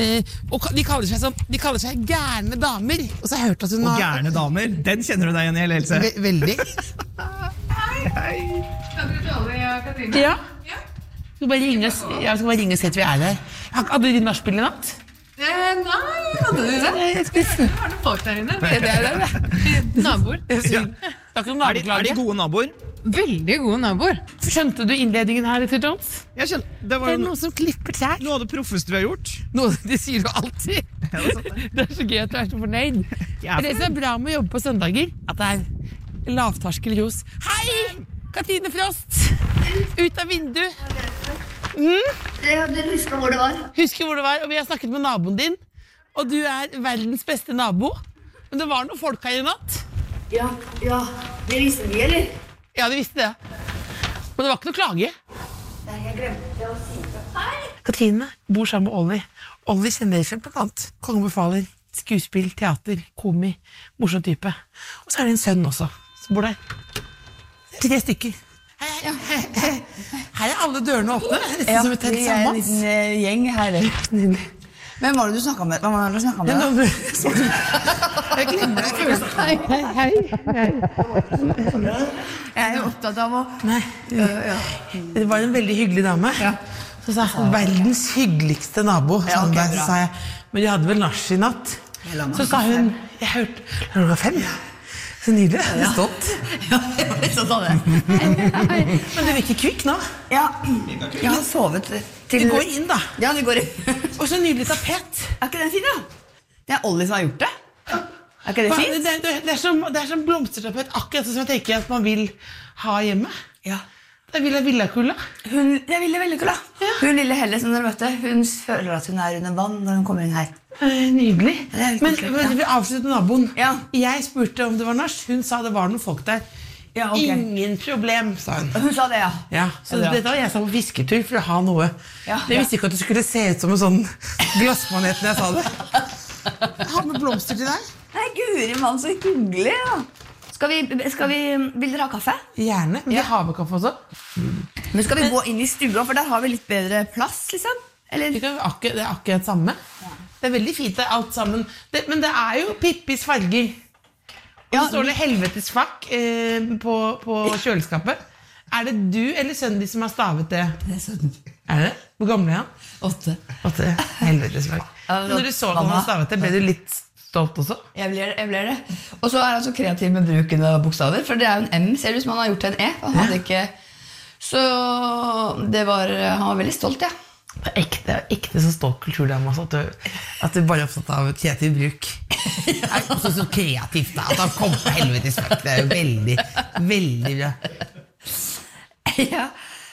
[SPEAKER 9] Og de kaller seg Gærne damer. Og så har jeg hørt at hun
[SPEAKER 10] har... Og Gærne damer, den kjenner du deg igjen i, Else?
[SPEAKER 9] Veldig. Ja. Skal bare ringe og se at vi er der. Hadde du nachspiel i natt?
[SPEAKER 11] Nei, hadde du det?
[SPEAKER 9] Jeg skal se.
[SPEAKER 11] Har du folk der inne? Det er naboer.
[SPEAKER 10] Er de gode naboer?
[SPEAKER 11] Veldig gode naboer.
[SPEAKER 9] Skjønte du innledningen her, Etter Jones?
[SPEAKER 10] Jeg skjønner, det var
[SPEAKER 9] Det er noen som klipper trær.
[SPEAKER 10] noe av det proffeste vi har gjort.
[SPEAKER 9] Det sier du alltid. Det er så gøy at du er så fornøyd. Det er det som er bra med å jobbe på søndager, at det er lavterskel ros. Hei! Katrine Frost! Ut av vinduet.
[SPEAKER 12] Dere husker hvor det var?
[SPEAKER 9] Husker hvor det var, og vi har snakket med naboen din. Og du er verdens beste nabo. Men det var noen folk her i natt.
[SPEAKER 12] Ja. Det visste de, eller?
[SPEAKER 9] Ja, de visste det. Men det var ikke noe klage.
[SPEAKER 12] Nei, jeg glemte å si det. Hei!
[SPEAKER 9] Katrine bor sammen med Olli. Olli kjenner seg blant annet. Kongen befaler, skuespill, teater, komi, morsom type. Og så er det en sønn også, som bor der. 3 stykker. Her er alle dørene åpne. Det er som et telt sammen.
[SPEAKER 12] en liten gjeng her. Hvem var det du snakket med? Hvem var det du snakket med?
[SPEAKER 9] Jeg glemmer det. Hei.
[SPEAKER 12] Jeg er jo opptatt av å...
[SPEAKER 9] Nei, det var en veldig hyggelig dame. Så sa jeg, verdens hyggeligste nabo.
[SPEAKER 12] Ja, ok,
[SPEAKER 9] Så
[SPEAKER 12] bra.
[SPEAKER 9] sa jeg, men de hadde vel nach i natt. Så sa hun, jeg hørte, det var 5. Så nydelig, jeg er stolt.
[SPEAKER 12] Ja, jeg var litt sånn av det.
[SPEAKER 9] Men du virker kvikk nå.
[SPEAKER 12] Ja, jeg har sovet til...
[SPEAKER 9] Du går inn da.
[SPEAKER 12] Ja, du går inn.
[SPEAKER 9] Og så nydelig tapet.
[SPEAKER 12] Er ikke den fin, da? Det er Olli som har gjort det. Er ikke det fint?
[SPEAKER 9] Det er som blomstertapet, akkurat som jeg tenker at man vil ha hjemme.
[SPEAKER 12] Ja.
[SPEAKER 9] Det er Villa Villakula.
[SPEAKER 12] Jeg ville veldig kula. Hun lille Helle som dere møtte, hun føler at hun er under vann når hun kommer inn her.
[SPEAKER 9] Nydelig.
[SPEAKER 12] Det er
[SPEAKER 9] Men
[SPEAKER 12] koselig,
[SPEAKER 9] vi avsluttet naboen.
[SPEAKER 12] Ja.
[SPEAKER 9] Jeg spurte om det var nach. Hun sa det var noen folk der.
[SPEAKER 12] Ja, ok.
[SPEAKER 9] Ingen problem, sa hun.
[SPEAKER 12] Hun sa det, ja.
[SPEAKER 9] Ja, så
[SPEAKER 12] Det er bra.
[SPEAKER 9] dette var jeg sa på fisketur for å ha noe.
[SPEAKER 12] Ja,
[SPEAKER 9] Jeg visste ikke at det skulle se ut som en sånn glassmanet når jeg sa det. Jeg har med blomster til deg.
[SPEAKER 12] Nei, Guri mann, så hyggelig, ja. Vil dere ha kaffe?
[SPEAKER 9] Gjerne, men vi har med kaffe også.
[SPEAKER 12] Men skal vi gå inn i stua, for der har vi litt bedre plass, liksom? Eller?
[SPEAKER 9] Det er akkurat samme. Det er veldig fint, det er alt sammen. Men det er jo Pippis farger. Og så står det helvetes fuck på kjøleskapet. Er det du eller sønnen din som har stavet det?
[SPEAKER 12] Det er sønnen.
[SPEAKER 9] Er det? Hvor gammel er han?
[SPEAKER 12] 8.
[SPEAKER 9] 8. Helvetes fuck. Når du så at han har stavet det, ble du litt stolt også?
[SPEAKER 12] Jeg blir det. Og så er han så kreativ med bruken av bokstaver, for det er jo en M, ser det ut som han har gjort til en E. Han hadde ikke... Så han var veldig stolt, ja.
[SPEAKER 9] Det er ekte så stolt kulturdame også, at du bare er opptatt av kreativ bruk. Det er også så kreativt da, at han kom på helvetes fuck. Det er jo veldig, veldig bra.
[SPEAKER 12] Ja.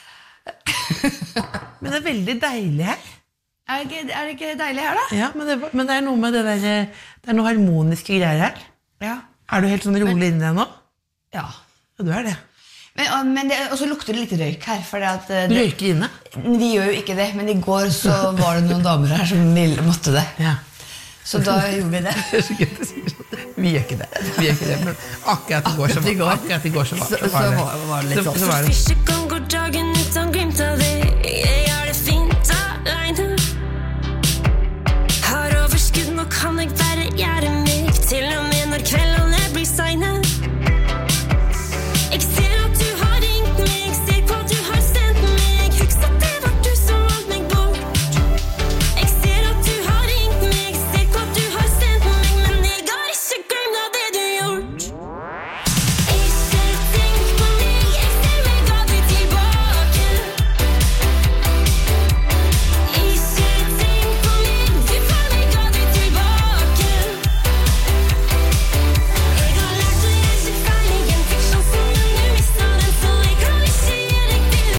[SPEAKER 9] Men det er veldig deilig her.
[SPEAKER 12] Er det ikke deilig her, da?
[SPEAKER 9] Ja, men det er noe med det der, det er noe harmoniske greier her.
[SPEAKER 12] Ja.
[SPEAKER 9] Er du helt sånn rolig inni deg nå?
[SPEAKER 12] Ja.
[SPEAKER 9] Ja, du er det.
[SPEAKER 12] Men og så lukter det litt røyk her, for
[SPEAKER 9] Du røyker inne?
[SPEAKER 12] Vi gjør jo ikke det, men i går så var det noen damer her som måtte det.
[SPEAKER 9] Ja.
[SPEAKER 12] Så da gjorde vi det.
[SPEAKER 9] Det er så gøy å si sånn. Vi gjør ikke det, men akkurat i går så var det
[SPEAKER 12] Så var det litt sånn.
[SPEAKER 9] Så var det.